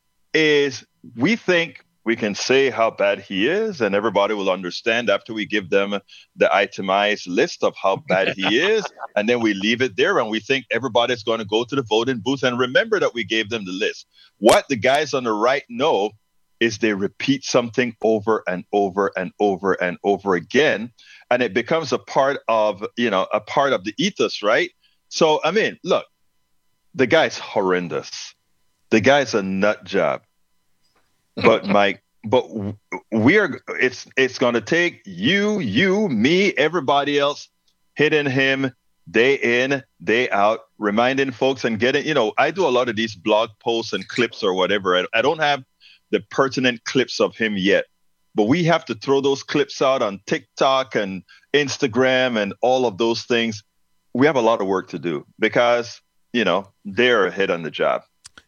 is we think we can say how bad he is, and everybody will understand after we give them the itemized list of how bad he is, and then we leave it there, and we think everybody's going to go to the voting booth and remember that we gave them the list. What the guys on the right know is they repeat something over and over and over and over again, and it becomes a part of, you know, a part of the ethos, right? So, I mean, look, the guy's horrendous. The guy's a nut job. But Mike, but we are, it's it's going to take you, you, me, everybody else hitting him day in, day out, reminding folks and getting, you know, I do a lot of these blog posts and clips or whatever. I, I don't have the pertinent clips of him yet, but we have to throw those clips out on TikTok and Instagram and all of those things. We have a lot of work to do because, you know, they're ahead on the job.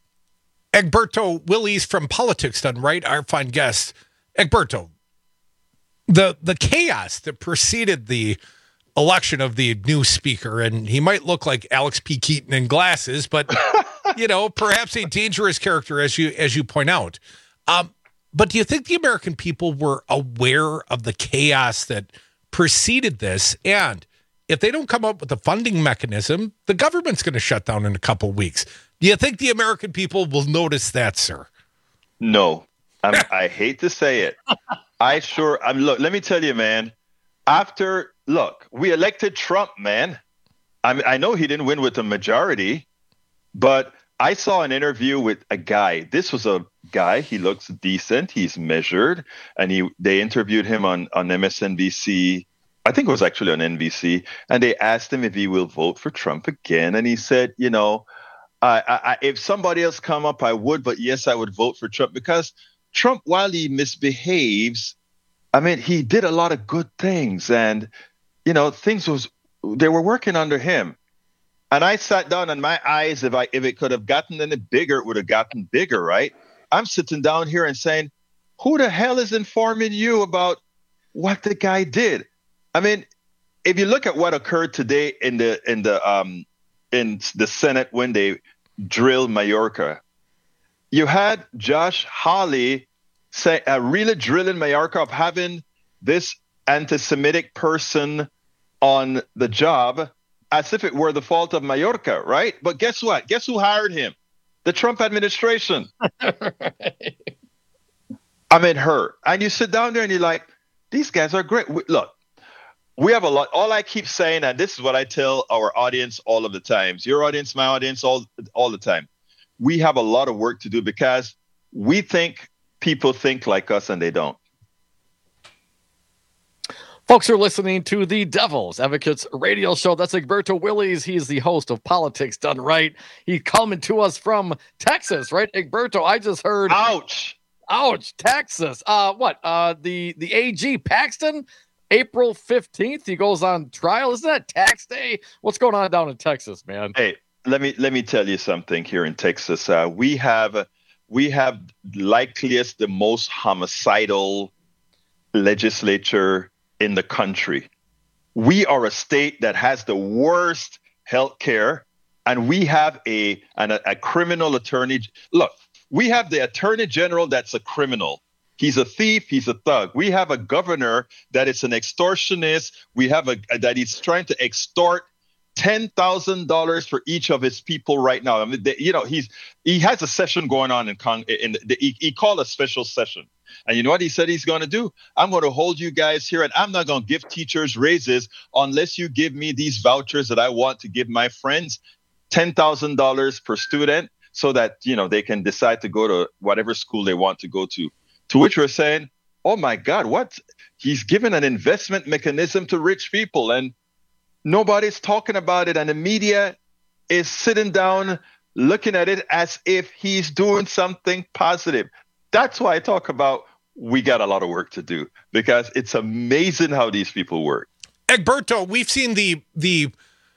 Egberto Willies from Politics Done Right, our fine guest. Egberto, the the chaos that preceded the election of the new speaker, and he might look like Alex P. Keaton in glasses, but you know, perhaps a dangerous character, as you as you point out. Um, But do you think the American people were aware of the chaos that preceded this? And if they don't come up with a funding mechanism, the government's going to shut down in a couple weeks. Do you think the American people will notice that, sir? No. I'm, I hate to say it. I sure, I'm. Look, let me tell you, man. After, look, we elected Trump, man. I I know he didn't win with the majority, but I saw an interview with a guy. This was a guy. He looks decent. He's measured, and he they interviewed him on on M S N B C. I think it was actually on N B C, and they asked him if he will vote for Trump again, and he said, you know, I, I, if somebody else come up, I would, but yes, I would vote for Trump because Trump, while he misbehaves, I mean, he did a lot of good things, and you know, things was they were working under him. And I sat down, and my eyes, if I if it could have gotten any bigger, it would have gotten bigger, right? I'm sitting down here and saying, who the hell is informing you about what the guy did? I mean, if you look at what occurred today in the in the um in the Senate when they drilled Mayorkas, you had Josh Hawley say uh, really drilling Mayorkas of having this anti-Semitic person on the job, as if it were the fault of Mayorkas, right? But guess what? Guess who hired him? The Trump administration. I mean, her. And you sit down there and you're like, these guys are great. We, look, we have a lot. All I keep saying, and this is what I tell our audience all of the times, your audience, my audience, all all the time. We have a lot of work to do because we think people think like us and they don't. Folks are listening to the Devil's Advocates radio show. That's Egberto Willies. He is the host of Politics Done Right. He's coming to us from Texas, right? Egberto, I just heard. Ouch. Ouch, Texas. Uh, what? Uh, the, the A G Paxton, April fifteenth, he goes on trial. Isn't that tax day? What's going on down in Texas, man? Hey, let me let me tell you something here in Texas. Uh, we have we have likeliest the most homicidal legislature in the country. We are a state that has the worst health care, and we have a, an, a criminal attorney. Look, we have the attorney general that's a criminal. He's a thief. He's a thug. We have a governor that is an extortionist. We have a that he's trying to extort ten thousand dollars for each of his people right now. I mean, they, you know, he's he has a session going on in Cong. In the, he, he called a special session. And you know what he said he's going to do? I'm going to hold you guys here, and I'm not going to give teachers raises unless you give me these vouchers that I want to give my friends, ten thousand dollars per student, so that, you know, they can decide to go to whatever school they want to go to. To which we're saying, oh, my God, what? He's given an investment mechanism to rich people, and nobody's talking about it. And the media is sitting down looking at it as if he's doing something positive. That's why I talk about we got a lot of work to do, because it's amazing how these people work. Egberto, we've seen the the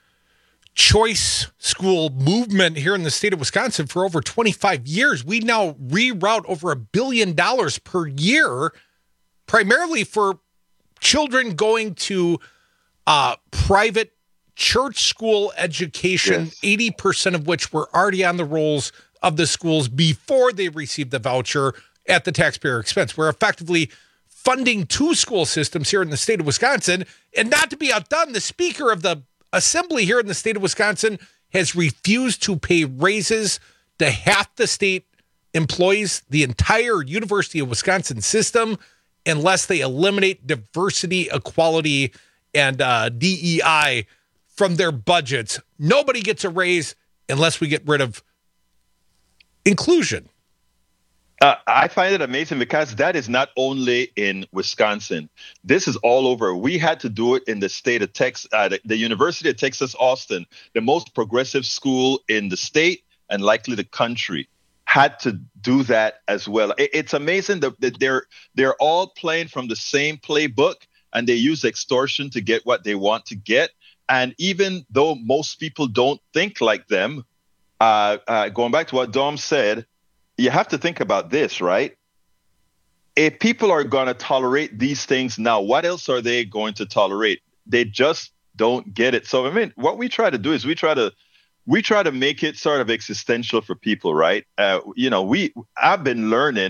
choice school movement here in the state of Wisconsin for over twenty-five years. We now reroute over a billion dollars per year, primarily for children going to uh, private church school education, yes. eighty percent of which were already on the rolls of the schools before they received the voucher at the taxpayer expense. We're effectively funding two school systems here in the state of Wisconsin. And not to be outdone, the Speaker of the Assembly here in the state of Wisconsin has refused to pay raises to half the state employees, the entire University of Wisconsin system, unless they eliminate diversity, equality, and uh, D E I from their budgets. Nobody gets a raise unless we get rid of inclusion. Uh, I find it amazing because that is not only in Wisconsin. This is all over. We had to do it in the state of Texas, uh, the, the University of Texas, Austin, the most progressive school in the state and likely the country, had to do that as well. It, it's amazing that, that they're they're all playing from the same playbook, and they use extortion to get what they want to get. And even though most people don't think like them, uh, uh, going back to what Dom said, you have to think about this, right? If people are going to tolerate these things now, what else are they going to tolerate? They just don't get it. So, I mean, what we try to do is we try to we try to make it sort of existential for people, right? Uh, you know, we I've been learning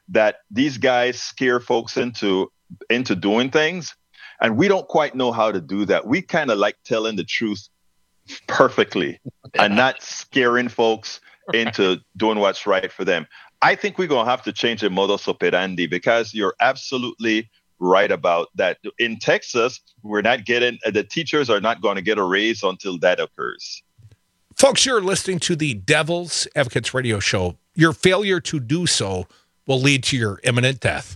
that these guys scare folks into into doing things, and we don't quite know how to do that. We kind of like telling the truth perfectly and not scaring folks into doing what's right for them. I think we're going to have to change the modus operandi, because you're absolutely right about that. In Texas, we're not getting, the teachers are not going to get a raise until that occurs. Folks, you're listening to the Devil's Advocates radio show. Your failure to do so will lead to your imminent death.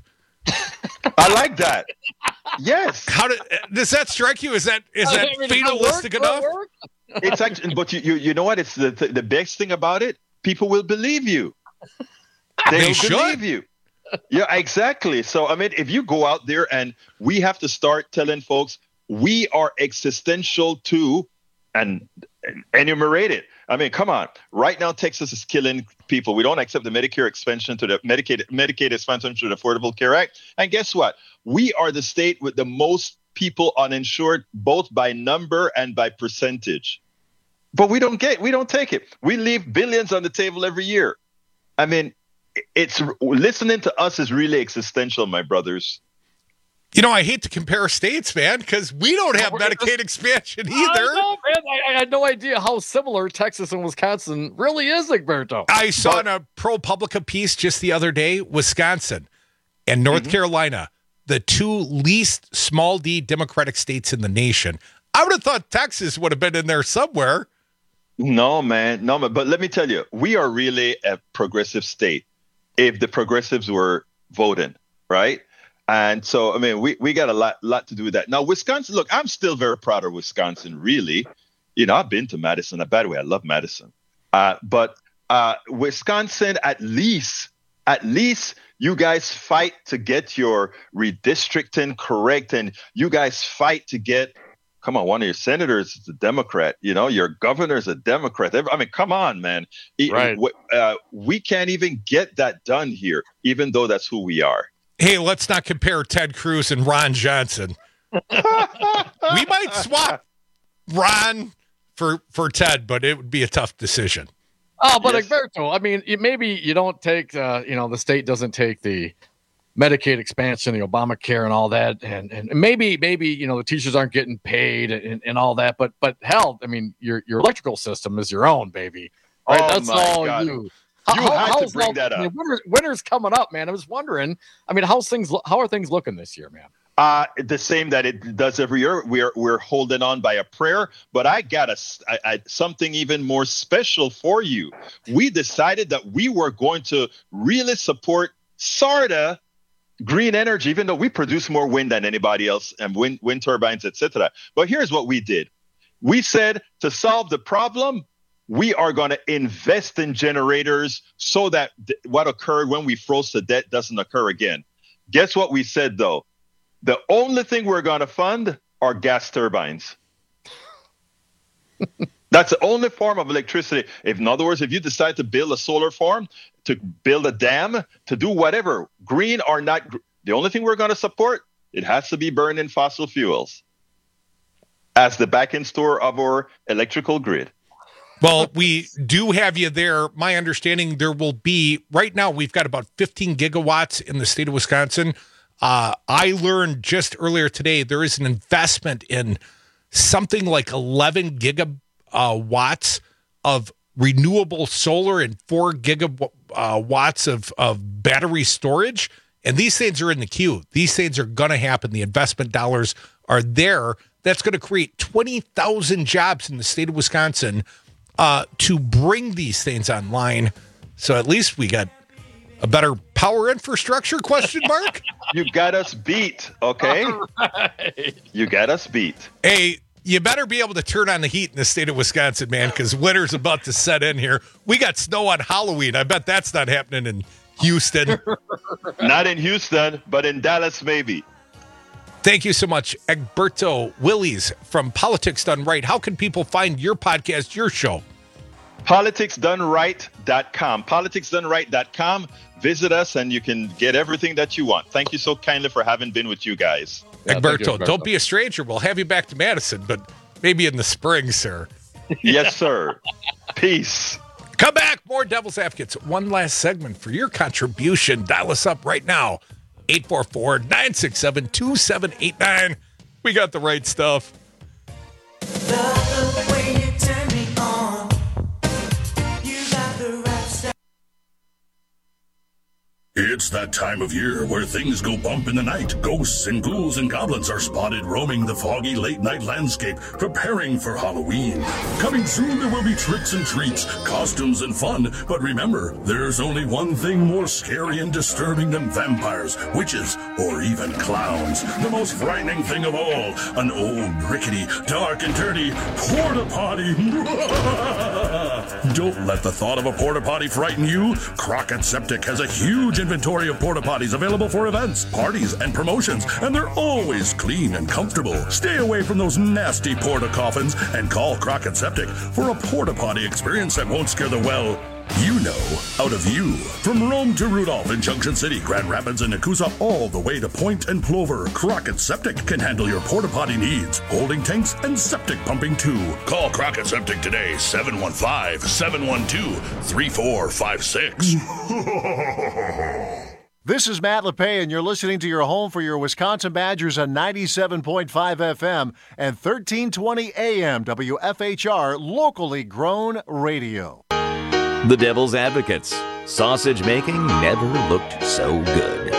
I like that. Yes. How did, does that strike you? Is that is that I mean, fatalistic does that enough? work? It's actually, but you, you you know what? It's the the best thing about it. People will believe you. They, They will should. believe you. Yeah, exactly. So I mean, if you go out there, and we have to start telling folks we are existential too, and, and enumerate it. I mean, come on. Right now, Texas is killing people. We don't accept the Medicare expansion to the Medicaid Medicaid expansion to the Affordable Care Act. And guess what? We are the state with the most people uninsured, both by number and by percentage. But we don't get, we don't take it. We leave billions on the table every year. I mean, it's listening to us is really existential, my brothers. You know, I hate to compare states, man, because we don't have Medicaid expansion either. I know, man. I, I had no idea how similar Texas and Wisconsin really is, Egberto. I saw But- in a ProPublica piece just the other day, Wisconsin and North Mm-hmm. Carolina, the two least small D Democratic states in the nation. I would have thought Texas would have been in there somewhere. No, man. No, man. But let me tell you, we are really a progressive state if the progressives were voting, right? And so, I mean, we, we got a lot lot to do with that. Now, Wisconsin, look, I'm still very proud of Wisconsin, really. You know, I've been to Madison. By the way, I love Madison. Uh, but uh, Wisconsin, at least, at least you guys fight to get your redistricting correct. And you guys fight to get, come on, one of your senators is a Democrat. You know, your governor's a Democrat. I mean, come on, man. It- Right. Uh, we can't even get that done here, even though that's who we are. Hey, let's not compare Ted Cruz and Ron Johnson. We might swap Ron for for Ted, but it would be a tough decision. Oh, but Yes. Egberto, I mean, you, maybe you don't take, uh, you know, the state doesn't take the Medicaid expansion, the Obamacare, and all that, and and maybe maybe you know the teachers aren't getting paid and, and all that, but but hell, I mean, your your electrical system is your own, baby. Right? Oh, That's my all God. you. You had to how's bring all- that I mean, up. winter, winter's coming up, man. I was wondering. I mean, how's things? lo- How are things looking this year, man? Uh, the same that it does every year. We're we're holding on by a prayer, but I got a, s- I- I- something even more special for you. We decided that we were going to really support SARTA green energy, even though we produce more wind than anybody else and wind wind turbines, et cetera. But here's what we did: we said to solve the problem, we are going to invest in generators so that th- what occurred when we froze to death doesn't occur again. Guess what we said though? The only thing we're going to fund are gas turbines. That's the only form of electricity. If, in other words, if you decide to build a solar farm, to build a dam, to do whatever, green or not, gr- the only thing we're going to support, it has to be burning fossil fuels as the back-end store of our electrical grid. Well, we do have you there. My understanding, there will be, right now, we've got about fifteen gigawatts in the state of Wisconsin. Uh, I learned just earlier today there is an investment in something like eleven gigawatts of renewable solar and four gigawatts of, of battery storage. And these things are in the queue. These things are going to happen. The investment dollars are there. That's going to create twenty thousand jobs in the state of Wisconsin uh, to bring these things online. So at least we got a better power infrastructure, question mark? You got us beat, okay? Right. You got us beat. Hey, you better be able to turn on the heat in the state of Wisconsin, man, because winter's about to set in here. We got snow on Halloween. I bet that's not happening in Houston. Not in Houston, but in Dallas, maybe. Thank you so much, Egberto Willies from Politics Done Right. How can people find your podcast, your show? politics done right dot com. politics done right dot com. Visit us and you can get everything that you want. Thank you so kindly for having been with you guys. Yeah, thank you, Egberto, Egberto. don't be a stranger. We'll have you back to Madison, but maybe in the spring, sir. Yes, sir. Peace. Come back. More Devil's Advocates. One last segment for your contribution. Dial us up right now. eight four four, nine six seven, two seven eight nine. We got the right stuff. The way you turn me on. You got the right stuff. It's that time of year where things go bump in the night. Ghosts and ghouls and goblins are spotted roaming the foggy late-night landscape, preparing for Halloween. Coming soon, there will be tricks and treats, costumes and fun. But remember, there's only one thing more scary and disturbing than vampires, witches, or even clowns. The most frightening thing of all, an old, rickety, dark and dirty porta potty. Don't let the thought of a porta potty frighten you. Crockett Septic has a huge inventory of porta potties available for events, parties, and promotions, and they're always clean and comfortable. Stay away from those nasty porta coffins and call Crockett Septic for a porta potty experience that won't scare the well, you know, out of you. From Rome to Rudolph in Junction City, Grand Rapids, and Nakusa, all the way to Point and Plover, Crockett Septic can handle your porta potty needs, holding tanks and septic pumping too. Call Crockett Septic today, seven one five, seven one two, three four five six. This is Matt LePay, and you're listening to your home for your Wisconsin Badgers on ninety-seven point five F M and thirteen twenty A M W F H R, locally grown radio. The Devil's Advocates. Sausage making never looked so good.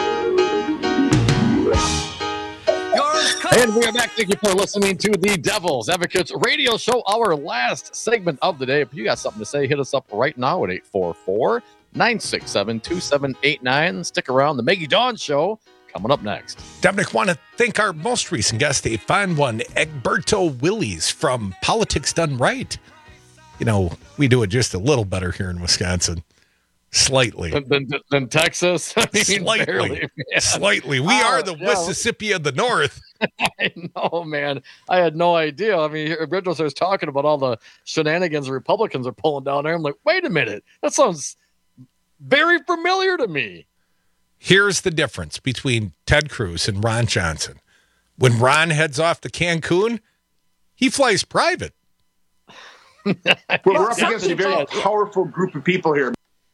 And we are back. Thank you for listening to the Devil's Advocates radio show, our last segment of the day. If you got something to say, hit us up right now at eight four four, nine six seven, two seven eight nine. Stick around. The Maggie Dawn Show coming up next. Dominic, want to thank our most recent guest, a fine one, Egberto Willies from Politics Done Right. You know, we do it just a little better here in Wisconsin. Slightly. Than, than, than Texas? I mean, Slightly. barely, man. Slightly. We Oh, are the yeah. Mississippi of the North. I know, man. I had no idea. I mean, Bridges was talking about all the shenanigans the Republicans are pulling down there. I'm like, wait a minute. That sounds very familiar to me. Here's the difference between Ted Cruz and Ron Johnson. When Ron heads off to Cancun, he flies private. Well, we're up against a very powerful group of people here.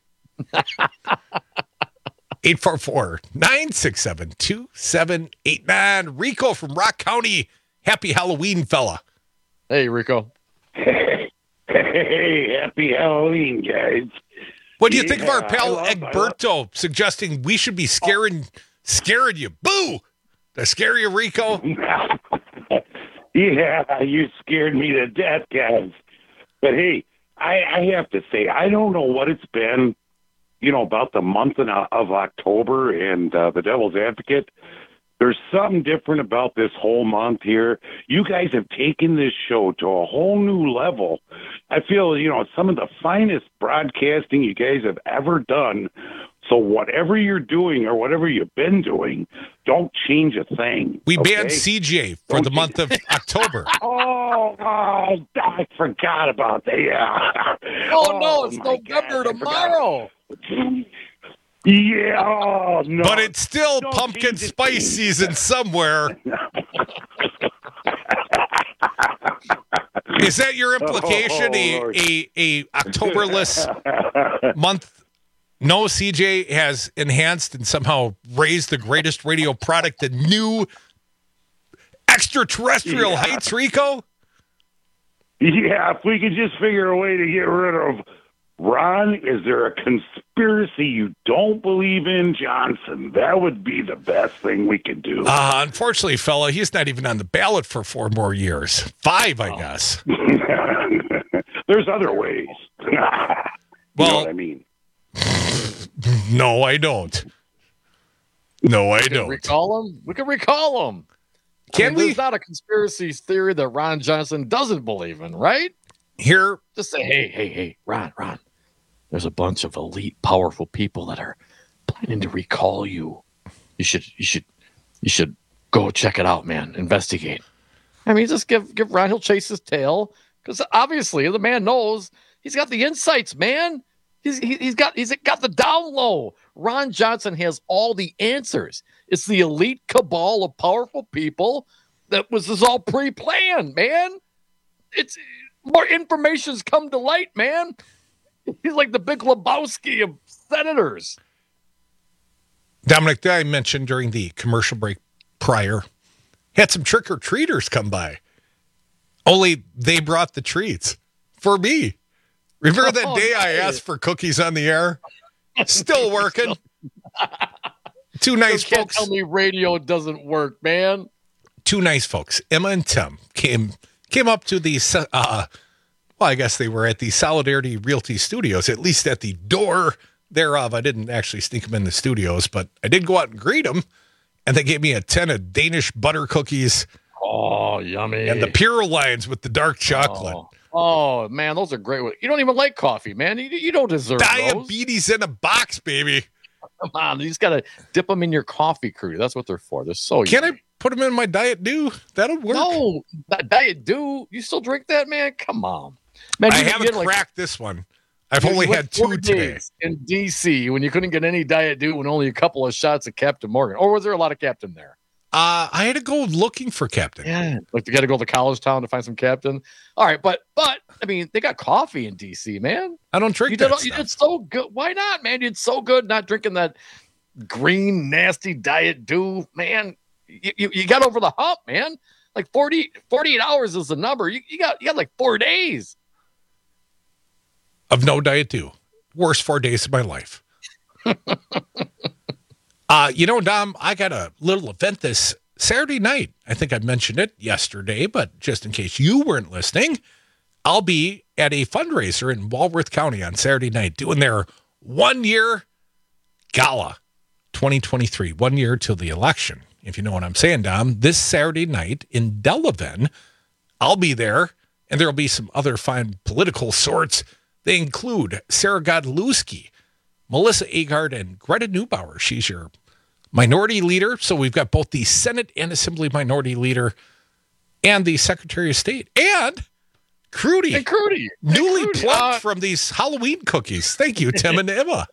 eight four four, nine six seven, two seven eight nine. Rico from Rock County. Happy Halloween, fella. Hey, Rico. Hey, hey, happy Halloween, guys. What do you think of our Yeah, pal I love- I Egberto suggesting we should be scaring scaring you? Boo! To scare you, Rico? Yeah, you scared me to death, guys. But hey, I, I have to say, I don't know what it's been, you know, about the month in, of October and uh, the Devil's Advocate. There's something different about this whole month here. You guys have taken this show to a whole new level. I feel, you know, some of the finest broadcasting you guys have ever done. So whatever you're doing or whatever you've been doing, don't change a thing. We okay? banned C J for Don't the month of October. Oh, oh, I forgot about that. Yeah. Oh, no, it's my November God, I tomorrow. Yeah, oh, no. But it's still Don't pumpkin change it, spice please. season somewhere. Is that your implication? Oh, a, Lord. a a Octoberless month? No, C J has enhanced and somehow raised the greatest radio product to new extraterrestrial Yeah. heights, Rico? Yeah, if we could just figure a way to get rid of Ron, is there a conspiracy you don't believe in, Johnson? That would be the best thing we could do. Uh, unfortunately, fella, he's not even on the ballot for four more years. Five, I guess. There's other ways. You know Well, what I mean? no, I don't. No, I We can don't. recall him. We can recall him. Can I mean, we? There's not a conspiracy theory that Ron Johnson doesn't believe in, right? Here, just say, hey, hey, hey, Ron, Ron. There's a bunch of elite, powerful people that are planning to recall you. You should, you should, you should go check it out, man. Investigate. I mean, just give give Ron. He'll chase his tail because obviously the man knows he's got the insights, man. He's he, he's got he's got the down low. Ron Johnson has all the answers. It's the elite cabal of powerful people that was this all pre-planned, man. It's more information's come to light, man. He's like the Big Lebowski of senators. Dominic, I mentioned during the commercial break prior, had some trick-or-treaters come by. Only they brought the treats for me. Remember that Oh, day I nice. asked for cookies on the air? Still working. Two nice You can't folks. tell me radio doesn't work, man. Two nice folks, Emma and Tim, came came up to the, uh, well, I guess they were at the Solidarity Realty Studios, at least at the door thereof. I didn't actually sneak them in the studios, but I did go out and greet them, and they gave me a tin of Danish butter cookies. Oh, yummy. And the Pure Lines with the dark chocolate. Oh, oh, man, those are great. You don't even like coffee, man. You, you don't deserve those. Diabetes in a box, baby. Come on, you just got to dip them in your coffee crew. That's what they're for. They're so Can yummy. I put them in my Diet Dew? That'll work. No, that Diet Dew. You still drink that, man? Come on. Man, I you- you haven't had, like, cracked this one. I've you only went had two four today. days in D C when you couldn't get any Diet Dew and only a couple of shots of Captain Morgan. Or was there a lot of Captain there? Uh, I had to go looking for Captain. Yeah, like you got to go to college town to find some Captain. All right, but but I mean, they got coffee in D C, man. I don't drink You that did, you stuff. did so good. Why not, man? You did so good not drinking that green, nasty Diet Dew, man. You, you, you got over the hump, man. Like forty, forty-eight hours is the number. You, you got you got like four days. Of no Diet Dew. Worst four days of my life. uh, you know, Dom, I got a little event this Saturday night. I think I mentioned it yesterday, but just in case you weren't listening, I'll be at a fundraiser in Walworth County on Saturday night doing their one-year gala twenty twenty-three, one year till the election. If you know what I'm saying, Dom, this Saturday night in Delavan, I'll be there, and there'll be some other fine political sorts. They include Sarah Godlewski, Melissa Agard, and Greta Neubauer. She's your minority leader. So we've got both the Senate and Assembly minority leader and the Secretary of State. And Crudy. And Crudy. Newly And Crudy. plucked Uh, from these Halloween cookies. Thank you, Tim and Emma.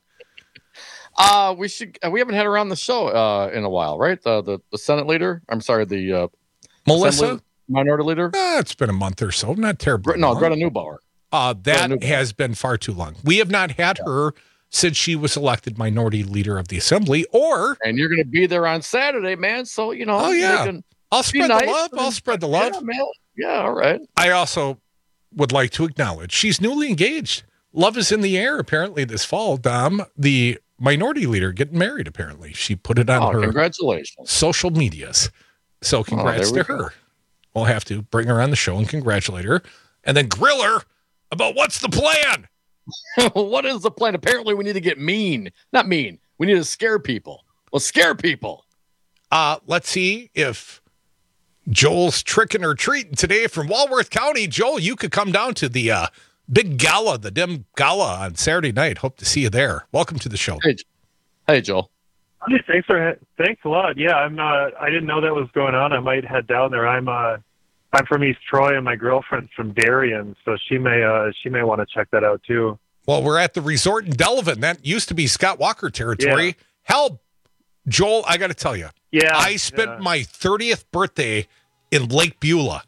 Uh, we should. Uh, we haven't had her on the show uh, in a while, right? The the, the Senate leader. I'm sorry, the uh, Melissa? Assembly minority leader. Uh, it's been a month or so. Not terrible. Gre- no, Greta Neubauer. Uh, that Greta Neubauer. has been far too long. We have not had her since she was elected minority leader of the Assembly, or... And you're going to be there on Saturday, man. So, you know. Oh, yeah. they can I'll be spread nice the love. I'll and- spread the love. Yeah, man. Yeah, all right. I also would like to acknowledge she's newly engaged. Love is in the air, apparently, this fall. Dom, the minority leader, getting married, apparently. She put it on Oh, her congratulations. social medias. So congrats Oh, there to we go. her. We'll have to bring her on the show and congratulate her and then grill her about what's the plan. What is the plan? Apparently, we need to get mean. Not mean. We need to scare people. Well, scare people. Uh, let's see if Joel's tricking or treating today from Walworth County. Joel, you could come down to the uh, big gala, the Dim Gala on Saturday night. Hope to see you there. Welcome to the show. Hey, hey Joel. Hey, thanks for thanks a lot. Yeah, I'm. Uh, I didn't know that was going on. I might head down there. I'm. Uh, I'm from East Troy, and my girlfriend's from Darien, so she may. Uh, she may want to check that out too. Well, we're at the resort in Delavan. That used to be Scott Walker territory. Yeah. Hell, Joel, I got to tell you. Yeah, I spent yeah. my thirtieth birthday in Lake Beulah.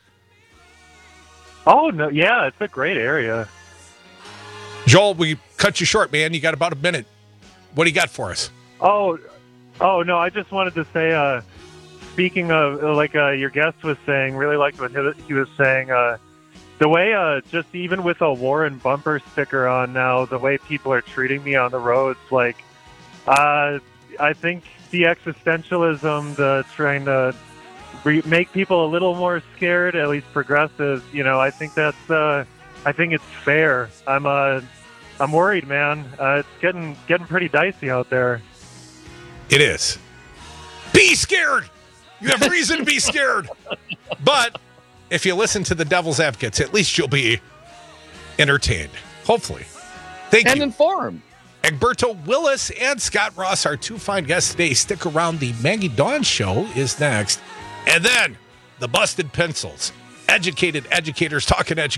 Oh no! Yeah, it's a great area. Joel, we cut you short, man. You got about a minute. What do you got for us? Oh, oh no! I just wanted to say. Uh, speaking of, uh, like uh, your guest was saying, really liked what he he was saying. Uh, the way, uh, just even with a Warren bumper sticker on now, the way people are treating me on the roads, like, uh, I think the existentialism, the trying to re- make people a little more scared, at least progressives, you know, I think that's, uh, I think it's fair. I'm, uh, I'm worried, man. Uh, it's getting getting pretty dicey out there. It is. Be scared. You have reason to be scared. But if you listen to the Devil's Advocates, at least you'll be entertained. Hopefully. Thank and you. And informed. Egberto Willis and Scott Ross, our two fine guests today. Stick around. The Maggie Dawn Show is next. And then the Busted Pencils. Educated educators talking education.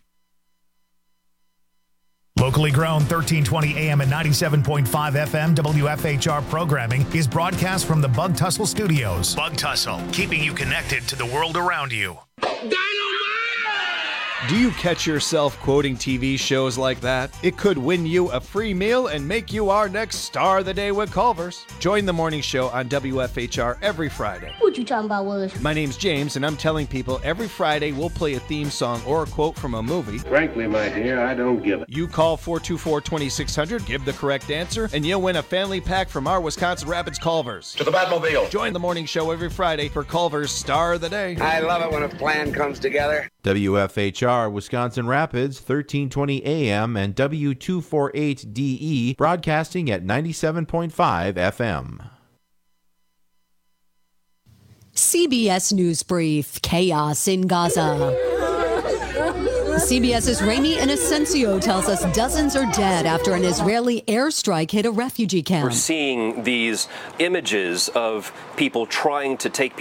Locally grown thirteen twenty A M and ninety-seven point five F M W F H R programming is broadcast from the Bug Tussle Studios. Bug Tussle, keeping you connected to the world around you. Do you catch yourself quoting T V shows like that? It could win you a free meal and make you our next star of the day with Culver's. Join the morning show on W F H R every Friday. What you talking about, Willis? My name's James, and I'm telling people every Friday we'll play a theme song or a quote from a movie. Frankly, my dear, I don't give it. You call four two four, two six zero zero, give the correct answer, and you'll win a family pack from our Wisconsin Rapids Culver's. To the Batmobile. Join the morning show every Friday for Culver's Star of the Day. I love it when a plan comes together. W F H R Wisconsin Rapids, thirteen twenty A M and W two forty-eight D E, broadcasting at ninety-seven point five F M. C B S News Brief, chaos in Gaza. CBS's Rami Inocencio tells us dozens are dead after an Israeli airstrike hit a refugee camp. We're seeing these images of people trying to take